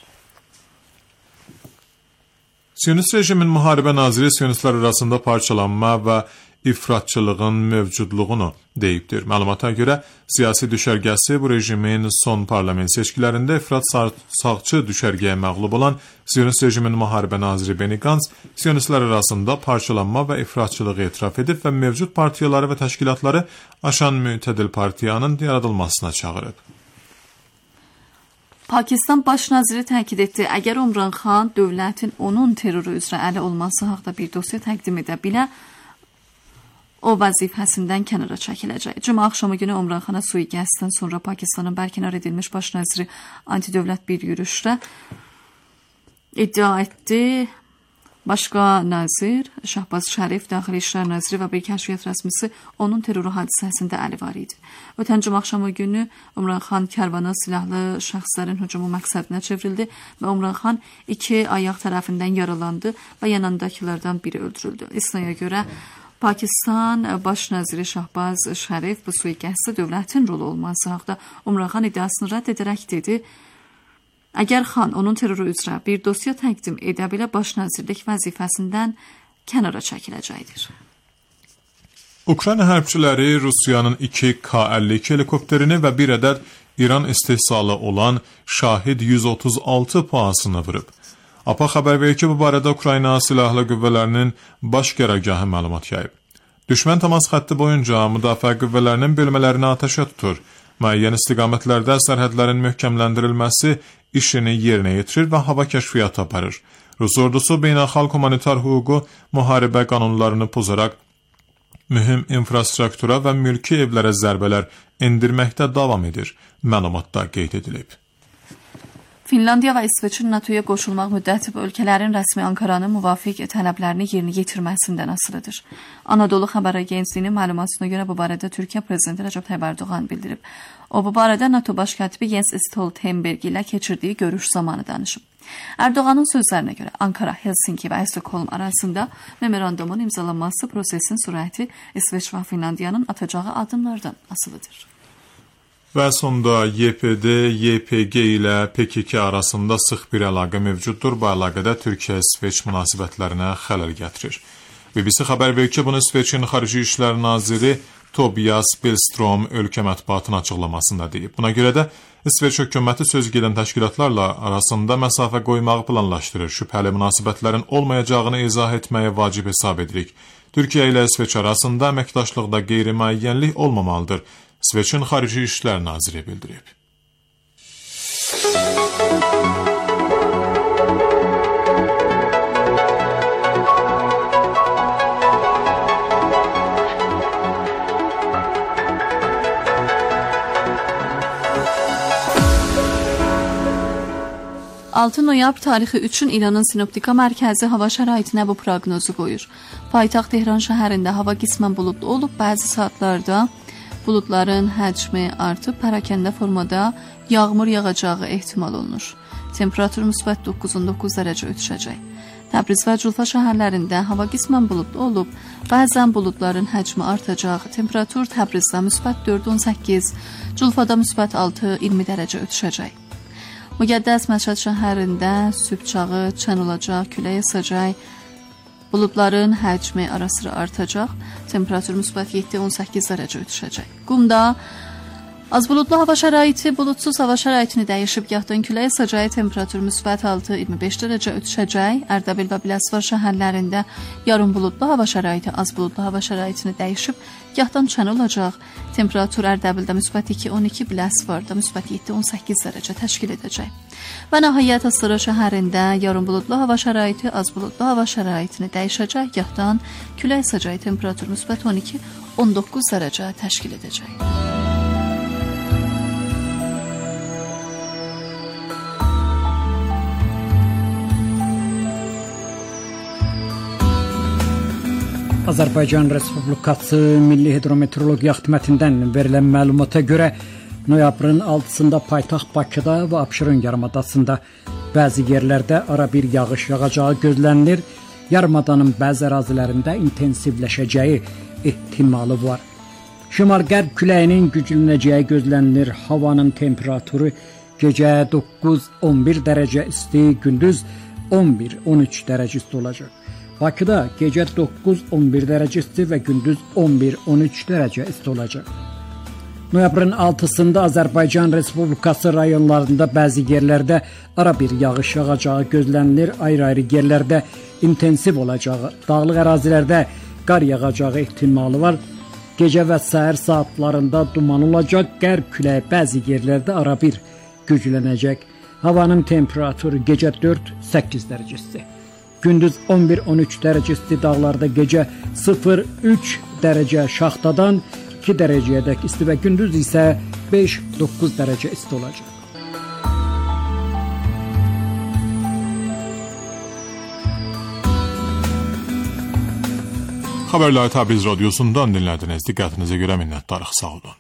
Siyonist rejimin müharibə naziri siyonistlər arasında parçalanma və ifratçılığın mövcudluğunu deyibdir. Məlumata görə siyasi düşərgəsi bu rejimin son parlament seçkilərində ifrat sağçı düşərgəyə məğlub olan Siyonist rejimin müharibə naziri Benny Gantz siyonistlər arasında parçalanma və ifratçılığı etiraf edib və mövcud partiyaları və təşkilatları aşan mütədil partiyanın yaradılmasına çağırıb. Pakistan baş naziri təkid etdi, əgər İmran Xan dövlətin onun terroru üzrə əli olması haqqında bir dosya təqdim edə bilər, o vəzifəsindən kənara çəkiləcək. Cümə axşamı günü İmran Xana sui-qəsddən sonra Pakistanın bərkənar edilmiş baş naziri antidövlət bir yürüşdə iddia etdi. Başqa nazir Şahbaz Şərif, Daxili İşlər naziri və bir kəşfiyyat rəsmisi onun terroru hadisəsində əli var idi. Ötən cümə axşamı günü İmran Xan kərvana silahlı şəxslərin hücumu məqsədinə çevrildi və İmran Xan 2 ayaq tərəfindən yaralandı və yanındakılardan biri öldürüldü. İsnaya görə Pakistan baş naziri Şahbaz Şərif bu sui-qəsdə dövlətin rolu olması haqqında İmran Xan iddiasını rədd edərək dedi, əgər Xan onun terroru üzrə bir dosya təqdim edə bilə baş nazirlik vəzifəsindən kənara çəkiləcəkdir. Ukrayna hərbçiləri Rusiyanın 2 K-52 helikopterini və bir ədəd İran istehsalı olan Şahid 136 PUA-sını vurub. APA xəbər verir ki, bu barədə Ukrayna Silahlı Qüvvələrinin baş qərargahı məlumat yayıb. Düşmən təmas xətti boyunca müdafiə qüvvələrinin bölmələrini atəşə tutur. Müəyyən istiqamətlərdə sərhədlərin möhkəmləndirilməsi işini yerinə yetirir və hava kəşfiyyatı aparır. Rus ordusu beynəlxalq humanitar hüququ müharibə qanunlarını pozaraq mühüm infrastruktura və mülki evlərə zərbələr endirməkdə davam edir. Məlumatda qeyd edilib. Finlandiya və İsveçin NATO-ya qoşulmaq müddəti bu ölkələrin rəsmi Ankaranın müvafiq tələblərini yerinə yetirməsindən asılıdır. Anadolu Xəbər Agentliyinin məlumatına görə bu barədə Türkiyə prezidenti Rəcəb Tayyip Ərdoğan bildirib. O bu barədə NATO baş katibi Jens Stoltenberg ilə keçirdiyi görüş zamanı danışıb. Ərdoğanın sözlərinə görə Ankara, Helsinki və Stockholm arasında memorandumun imzalanması prosesin sürəti İsveç və Finlandiyanın atacağı addımlardan asılıdır. Və sonda YPD, YPG ilə PKK arasında sıx bir əlaqə mövcuddur. Bu əlaqədə Türkiyə-İsveç münasibətlərinə xələl gətirir. BBC xəbər verir ki, bunu İsveçin Xarici İşlər Naziri Tobias Billström ölkə mətbuatının açıqlamasında deyib. Buna görə də İsveç hökuməti söz gedən təşkilatlarla arasında məsafə qoymağı planlaşdırır. Şübhəli münasibətlərin olmayacağını izah etməyə vacib hesab edirik. Türkiyə ilə İsveç arasında əməkdaşlıqda qeyri-müəyyənlik olmamalıdır. İsveçin Xarici İşlər Naziri bildirib. Altı noyabr tarixi üçün İranın sinoptika mərkəzi hava şəraitinə bu proqnozu qoyur. Paytaxt Tehran şəhərində hava qismən buludlu olub, bəzi saatlarda buludların həcmi artıb, pərakəndə formada yağmur yağacağı ehtimal olunur. Temperatur müsbət 9-19 dərəcə ötüşəcək. Təbriz və Culfa şəhərlərində hava qismən buludlu olub, bəzən buludların həcmi artacaq. Temperatur Təbrizdə müsbət 4-18, Culfada müsbət 6-20 dərəcə ötüşəcək. Müqəddəs Məşəd şəhərində sübh çağı çən olacaq, külək əsəcək. Buludların həcmi ara-sıra artacaq. Temperatur müsbət 7-18 dərəcə ötüşəcək. Qumda az buludlu hava şəraiti, buludsuz hava şəraitini dəyişib, gahdan külək əsəcək. Temperatur müsbət 6-25 dərəcə ötüşəcək. Ərdəbil və Biləsuvar şəhərlərində yarım buludlu hava şəraiti, az buludlu hava şəraitini dəyişib, gahdan çən olacaq. Temperatur Ərdəbildə müsbət 2-12, Biləsuvarda müsbət 7-18 dərəcə təşkil edəcək. Və nəhayət Astara şəhərində yarım buludlu hava şəraiti, az buludlu hava şəraitini dəyişəcək, gahdan külək əsəcək. Temperatur müsbət 12-19 dərəcə təşkil edəcək. Azərbaycan Respublikası Milli Hidrometeorologiya Xidmətindən verilən məlumata görə Noyabrın 6-sında paytaxt Bakıda və Abşeron yarımadasında bəzi yerlərdə ara bir yağış yağacağı gözlənilir. Yarımadanın bəzi ərazilərində intensivləşəcəyi ehtimalı var. Şimal-qərb küləyinin güclənəcəyi gözlənilir. Havanın temperaturu gecə 9-11 dərəcə isti, gündüz 11-13 dərəcə isti olacaq. Bakıda gecə 9-11 dərəcə isti və gündüz 11-13 dərəcə isti olacaq. Noyabrın 6-sında Azərbaycan Respublikası rayonlarında bəzi yerlərdə ara bir yağış yağacağı gözlənilir. Ayrı-ayrı yerlərdə intensiv olacağı, dağlıq ərazilərdə qar yağacağı ehtimalı var. Gecə və səhər saatlarında duman olacaq. Qərb küləyi bəzi yerlərdə ara bir güclənəcək. Havanın temperaturu gecə 4-8 dərəcə isti. Gündüz 11-13 dərəcə isti, dağlarda gecə 0-3 dərəcə, şaxtadan 2 dərəcəyədək isti və gündüz isə 5-9 dərəcə isti olacaq. Xəbərləri Təbriz radiosundan dinlədiniz. Diqqətinizə görə minnətdarıq. Sağ olun.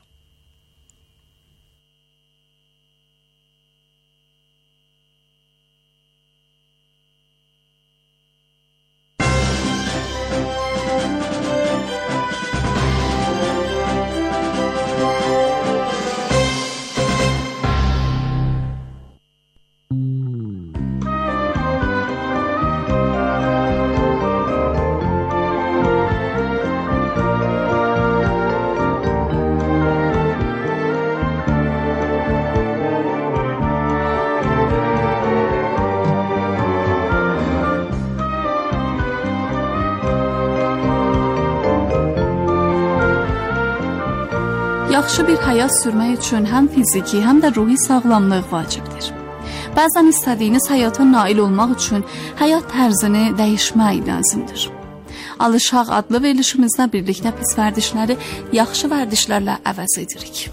Yaxşı bir həyat sürmək üçün həm fiziki, həm də ruhi sağlamlıq vacibdir. Bəzən istədiyiniz həyata nail olmaq üçün həyat tərzini dəyişmək lazımdır. Alışaq adlı verilişimizdə birlikdə pis vərdişləri yaxşı vərdişlərlə əvəz edirik.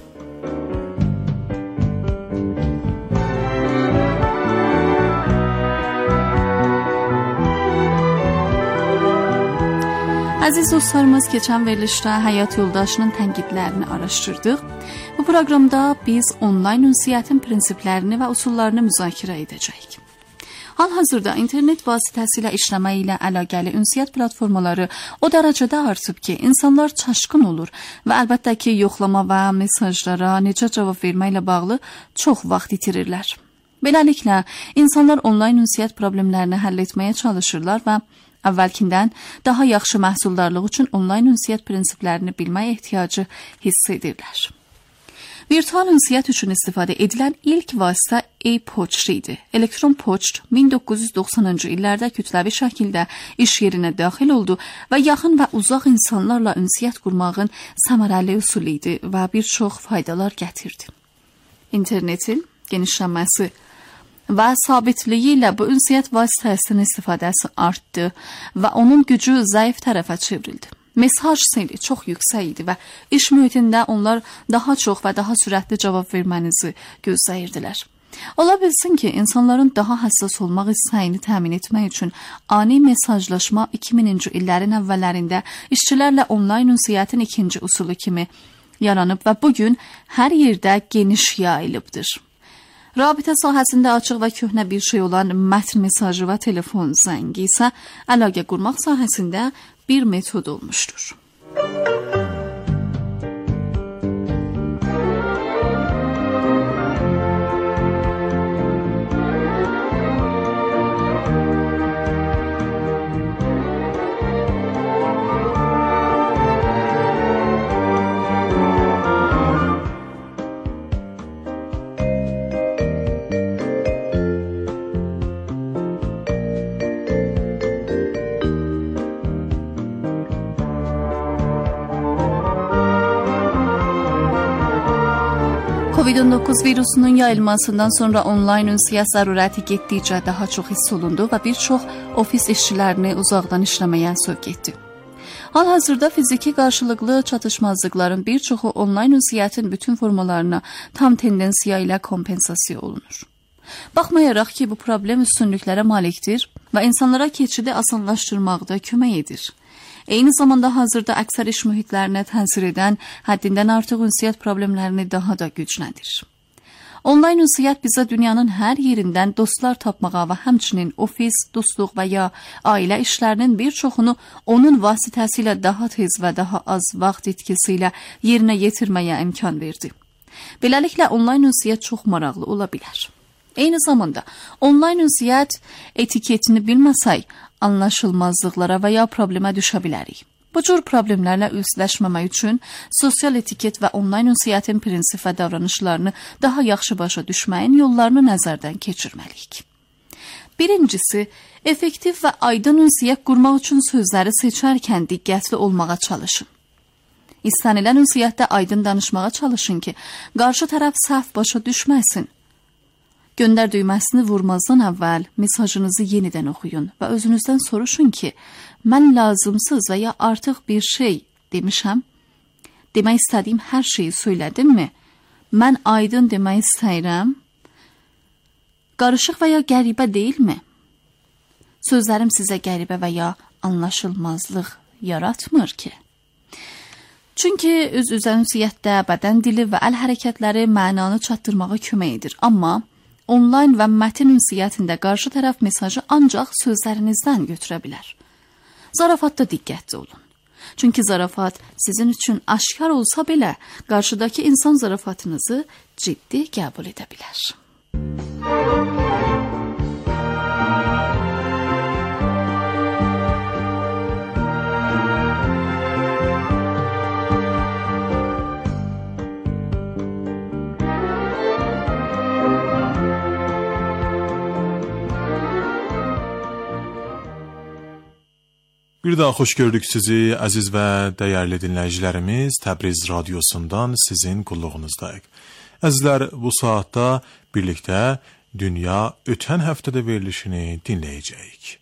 Əziz dostlarımız, keçən verilişdə həyat yoldaşının tənqidlərini araşdırdıq. Bu proqramda biz onlayn ünsiyyətin prinsiplərini və usullarını müzakirə edəcəyik. Hal-hazırda internet vasitəsilə işləmə ilə əlaqəli ünsiyyət platformaları o dərəcədə artıb ki, insanlar çaşqın olur və əlbəttə ki, yoxlama və mesajlara necə cavab verməklə bağlı çox vaxt itirirlər. Beləliklə, insanlar onlayn ünsiyyət problemlərini həll etməyə çalışırlar və əvvəlkindən daha yaxşı məhsuldarlıq üçün onlayn ünsiyyət prinsiplərini bilmək ehtiyacı hiss edirlər. Virtual ünsiyyət üçün istifadə edilən ilk vasitə e-poçt idi. Elektron poçt 1990-cı illərdə kütləvi şəkildə iş yerinə daxil oldu və yaxın və uzaq insanlarla ünsiyyət qurmağın səmərəli üsulu idi və bir çox faydalar gətirdi. İnternetin genişlənməsi və sabitliyi ilə bu ünsiyyət vasitəsinin istifadəsi artdı və onun gücü zəif tərəfə çevrildi. Mesaj seli çox yüksək idi və iş mühitində onlar daha çox və daha sürətli cavab vermənizi gözləyirdilər. Ola bilsin ki, insanların daha həssas olmaq istəyini təmin etmək üçün ani mesajlaşma 2000-ci illərin əvvəllərində işçilərlə onlayn ünsiyyətin ikinci usulu kimi yaranıb və bugün hər yerdə geniş yayılıbdır. Rabitə sahəsində açıq və köhnə bir şey olan mətn mesajı və telefon zəngi isə əlaqə qurmaq sahəsində bir metod olmuşdur. Covid-19 virusunun yayılmasından sonra onlayn ünsiyyət zərurəti getdikcə daha çox hiss olundu və bir çox ofis işçilərini uzaqdan işləməyə sövq etdi. Hal-hazırda fiziki qarşılıqlı çatışmazlıqların bir çoxu onlayn ünsiyyətin bütün formalarına tam tendensiya ilə kompensasiya olunur. Baxmayaraq ki, bu problem üstünlüklərə malikdir və insanlara keçidi asanlaşdırmaqda kömək edir. Eyni zamanda hazırda əksər iş mühitlərinə təsir edən həddindən artıq ünsiyyət problemlərini daha da gücləndirir. Onlayn ünsiyyət bizə dünyanın hər yerindən dostlar tapmağa və həmçinin ofis, dostluq və ya ailə işlərinin bir çoxunu onun vasitəsilə daha tez və daha az vaxt itkisi ilə yerinə yetirməyə imkan verdi. Beləliklə, onlayn ünsiyyət çox maraqlı ola bilər. Eyni zamanda, onlayn ünsiyyət etiketini bilməsək, anlaşılmazlıqlara və ya problemə düşə bilərik. Bu cür problemlərlə üzləşməmək üçün sosial etiket və onlayn ünsiyyətin prinsip və davranışlarını daha yaxşı başa düşməyin yollarını nəzərdən keçirməliyik. Birincisi, effektiv və aydın ünsiyyət qurmaq üçün sözləri seçərkən diqqətli olmağa çalışın. İstənilən ünsiyyətdə aydın danışmağa çalışın ki, qarşı tərəf səhv başa düşməsin. Göndər düyməsini vurmazdan əvvəl mesajınızı yenidən oxuyun və özünüzdən soruşun ki, mən lazımsız və ya artıq bir şey demişəm? Demək istədiyim hər şeyi söylədimmi? Mən aydın demək istəyirəm? Qarışıq və ya qəribə deyilmi? Sözlərim sizə qəribə və ya anlaşılmazlıq yaratmır ki? Çünki üz-üzə ünsiyyətdə bədən dili və əl hərəkətləri mənanı çatdırmağa kömək edir, amma onlayn və mətin ünsiyyətində qarşı tərəf mesajı ancaq sözlərinizdən götürə bilər. Zarafatda diqqətli olun. Çünki zarafat sizin üçün aşkar olsa belə, qarşıdakı insan zarafatınızı ciddi qəbul edə bilər. Bir daha xoş gördük sizi, əziz və dəyərli dinləyicilərimiz. Təbriz radiosundan sizin qulluğunuzdayıq. Əzizlər, bu saatda birlikdə Dünya ötən həftədə verilişini dinləyəcəyik.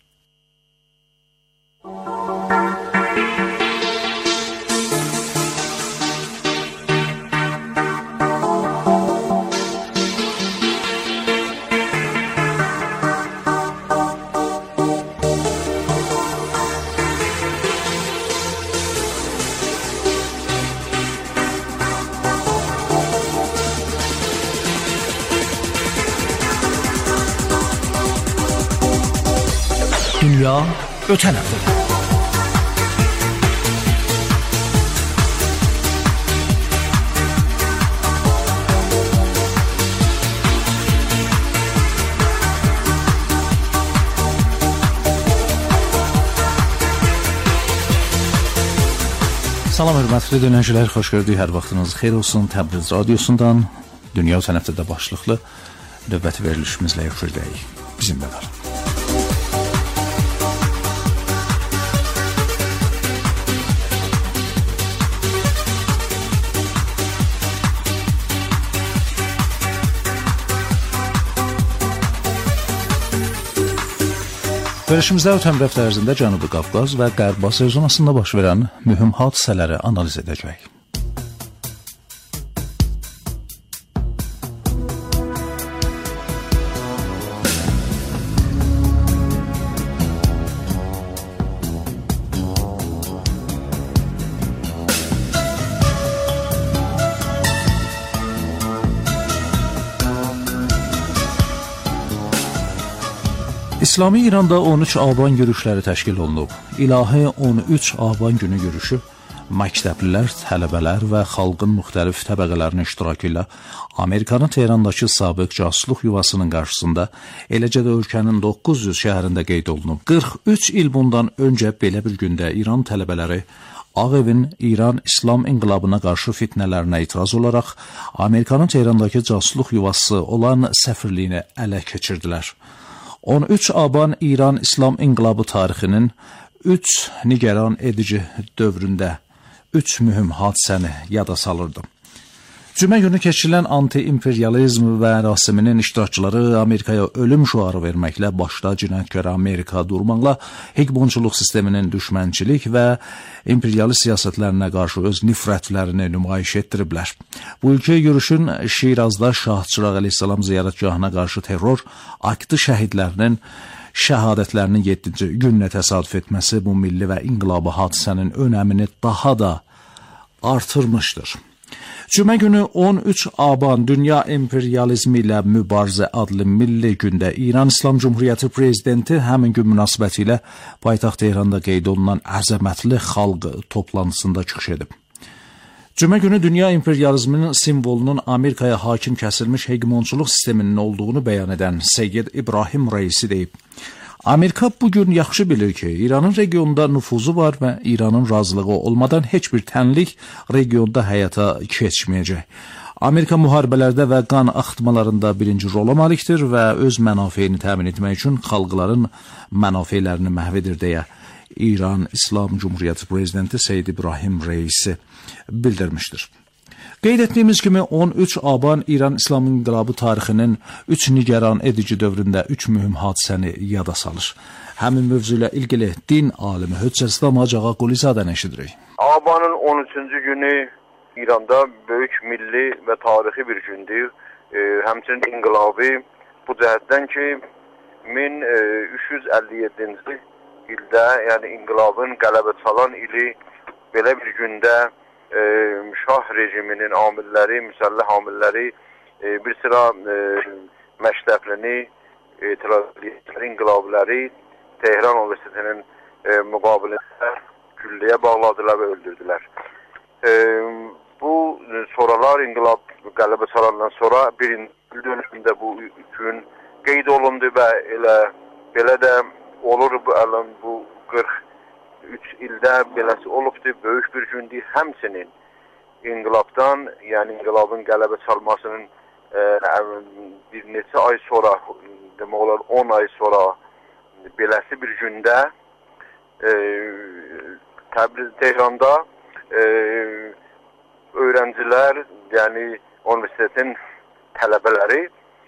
Dünya ötən həftədə. Salam hörmətli dinləyicilər, xoş gördük. Hər vaxtınız xeyir olsun. Təbriz radiosundan Dünya ötən həftədə başlıqlı növbəti verilişimizlə yoxlayırıq. Bizimlə qalın. Verilişimizdə ötən həftə ərzində Cənubi Qafqaz və Qərb Asiya zonasında baş verən mühüm hadisələri analiz edəcəyik. İslami İranda 13 Aban yürüşləri təşkil olunub. İlahi 13 Aban günü yürüşü məktəblilər, tələbələr və xalqın müxtəlif təbəqələrinin iştirakı ilə Amerikanın Tehrandakı sabiq casusluq yuvasının qarşısında, eləcə də ölkənin 900 şəhərində qeyd olunub. 43 il bundan öncə belə bir gündə İran tələbələri Ağ Evin İran İslam inqilabına qarşı fitnələrinə etiraz olaraq Amerikanın Tehrandakı casusluq yuvası olan səfirliyini ələ keçirdilər. 13 Aban İran İslam inqilabı tarixinin 3 nigaran edici dövründə 3 mühüm hadisəni yada salırdı. Cümə günü keçirilən anti-imperializm mərasiminin iştirakçıları Amerikaya ölüm şüarı verməklə başda cinayətkar Amerika durmaqla heqmonçuluq sisteminin düşmənçilik və imperialist siyasətlərinə qarşı öz nifrətlərini nümayiş etdiriblər. Bu ilki yürüşün Şirazda Şah Çıraq əleyhissalam ziyarətgahına qarşı terror aktı şəhidlərinin şəhadətlərinin 7-ci gününə təsadüf etməsi bu milli və inqilabi hadisənin önəmini daha da artırmışdır. Cümə günü 13 Aban Dünya İmperyalizmi ilə Mübarizə adlı milli gündə İran İslam Cumhuriyyəti Prezidenti həmin gün münasibətilə paytaxt Tehranda qeyd olunan əzəmətli xalq toplantısında çıxış edib. Cümə günü dünya imperializminin simvolunun Amerikaya hakim kəsilmiş hegemonçuluq sisteminin olduğunu bəyan edən Seyyid İbrahim Reisi deyib. Amerika bugün yaxşı bilir ki, İranın regionda nüfuzu var və İranın razılığı olmadan heç bir tənlik regionda həyata keçməyəcək. Amerika müharibələrdə və qan axıtmalarında birinci rola malikdir və öz mənafeyini təmin etmək üçün xalqların mənafeylərini məhv edir deyə İran İslam Cumhuriyyəti Prezidenti Seyyid İbrahim Reisi bildirmişdir. Qeyd etdiyimiz kimi 13 Aban İran İslam İnqilabı tarixinin 3 nigaran edici dövründə 3 mühüm hadisəni yada salır. Həmin mövzu ilə ilgili din alimi Hüccət İslam Hacı Ağa Qulizadən eşidirik. Abanın 13-cü günü İranda böyük milli və tarixi bir gündür. Həmçinin inqilabı bu cəhətdən ki 1357-ci ildə, yəni inqilabın qələbə çalan ili belə bir gündə şah rejiminin amilləri, müsəlləh amilləri bir sıra məktəblini, etirazçıları, inqilabiləri Tehran Universitetinin müqabilində külliyə bağladılar və öldürdülər. Bu sonralar inqilab qələbə çalandan sonra birinci dönümdə bu gün qeyd olundu və belə də olur bu 43 ildə beləsi olubdur, böyük bir gündür. Həmçinin inqilabdan, yəni inqilabın qələbə çalmasının bir neçə ay sonra, demək olar 10 ay sonra beləsi bir gündə Təbriz, Tehranda öğrenciler, yəni universitetin tələbələri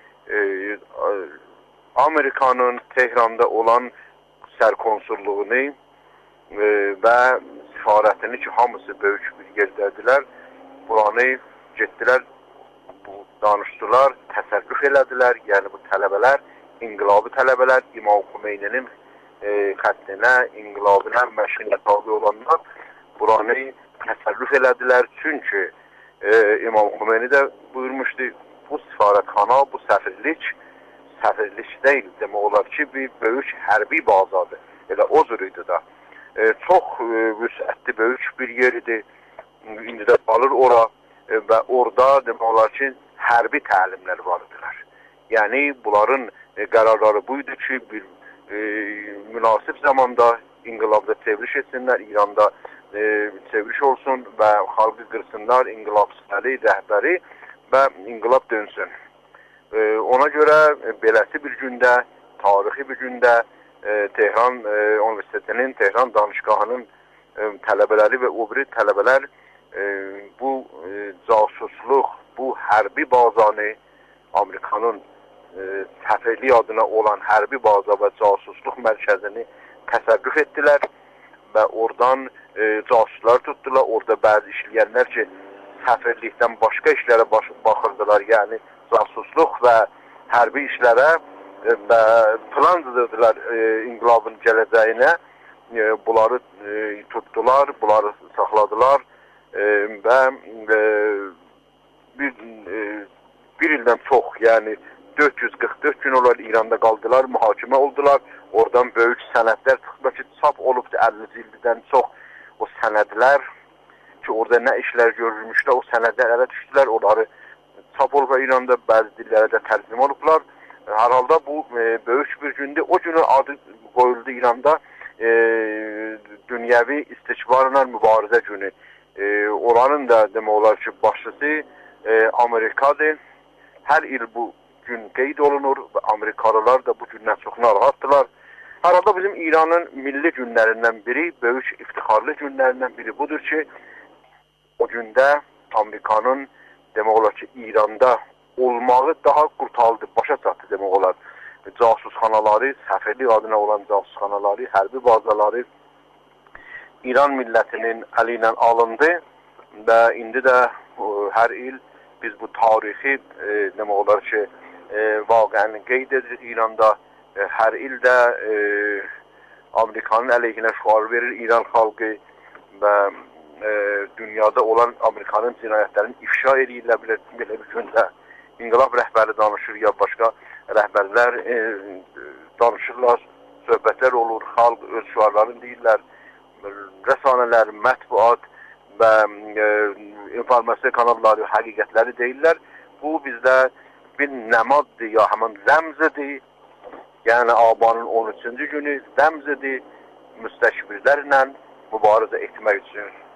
Amerikanın Tehranda olan sərkonsulluğunu və sifarətini ki, hamısı böyük bir yerdədirlər, buranı getdilər, danışdılar, təsərrüf elədilər. Yəni bu tələbələr, inqilabi tələbələr, İmam Xümeyninin xəttinə, inqilabına, məşğinə tabi olanlar buranı təsərrüf elədilər. Çünki İmam Xümeyni də buyurmuşdu, bu sifarətxana, bu səfirlik deyil, demək olar ki, bir böyük hərbi bazadır. Elə o cürüydü da. Çox vüsətli, böyük bir yeridir. İndi də alır ora və orada demək olar ki, hərbi təlimlər vardılar. Yəni bunların qərarları buydu ki, bir münasib zamanda inqilabda çevriliş etsinlər, İranda çevriliş olsun və xalqı qırsınlar, inqilabçıları, rəhbəri və inqilab dönsün. Ona görə beləsi bir gündə, tarixi bir gündə Tehran Universitetinin, Tehran Danışgahının tələbələri və o biri tələbələr bu casusluq, bu hərbi bazanı, Amerikanın səfirlik adına olan hərbi baza və casusluq mərkəzini təsərrüf etdilər və oradan casuslar tutdular. Orada bəzi işləyənlər ki, səfirlikdən başqa işlərə baxırdılar, yəni casusluq və hərbi işlərə və plan düzəldilər inqilabın gələcəyinə. Bunları tutdular, bunları saxladılar və bir ildən çox, yəni 444 gün olar İranda qaldılar, mühakimə oldular. Oradan böyük sənədlər çıxdı ki, çap olubdu 50 ildən çox o sənədlər ki, orada nə işlər görülmüşlər, o sənədlər ələ düşdülər, onları çap olub İranda, bəzi dillərə də tərcümə olublar. Hər halda bu böyük bir gündür. O günün adı qoyuldu İranda dünyəvi istikbarla mübarizə günü. Oranın da demək olar ki, başçısı Amerikadır. Hər il bu gün qeyd olunur və Amerikalılar da bu gündən çox narahatdılar. Hər halda bizim İranın milli günlərindən biri, böyük iftixarlı günlərindən biri budur ki, o gündə Amerikanın demək olar ki, İranda olmağı daha qurtardı, başa çatdı demək olar. Casusxanaları, səfirlik adına olan casusxanaları, hərbi bazaları İran millətinin əli ilə alındı və indi də hər il biz bu tarixi demək olar ki, vaqiəni qeyd edirik İranda hər il də Amerikanın əleyhinə şüar verir İran xalqı və dünyada olan Amerikanın cinayətlərini ifşa edirlər belə bir gündə. İnqilab rəhbəri danışır ya başqa rəhbərlər danışırlar, söhbətlər olur, xalq öz şüarlarını deyirlər, rəsanələr, mətbuat və informasiya kanalları həqiqətləri deyirlər. Bu bizdə bir nəmaddır ya həmin rəmzidir. Yəni Abanın 13-cü günü rəmzidir müstəşbirlərlə mübarizə etmək üçün.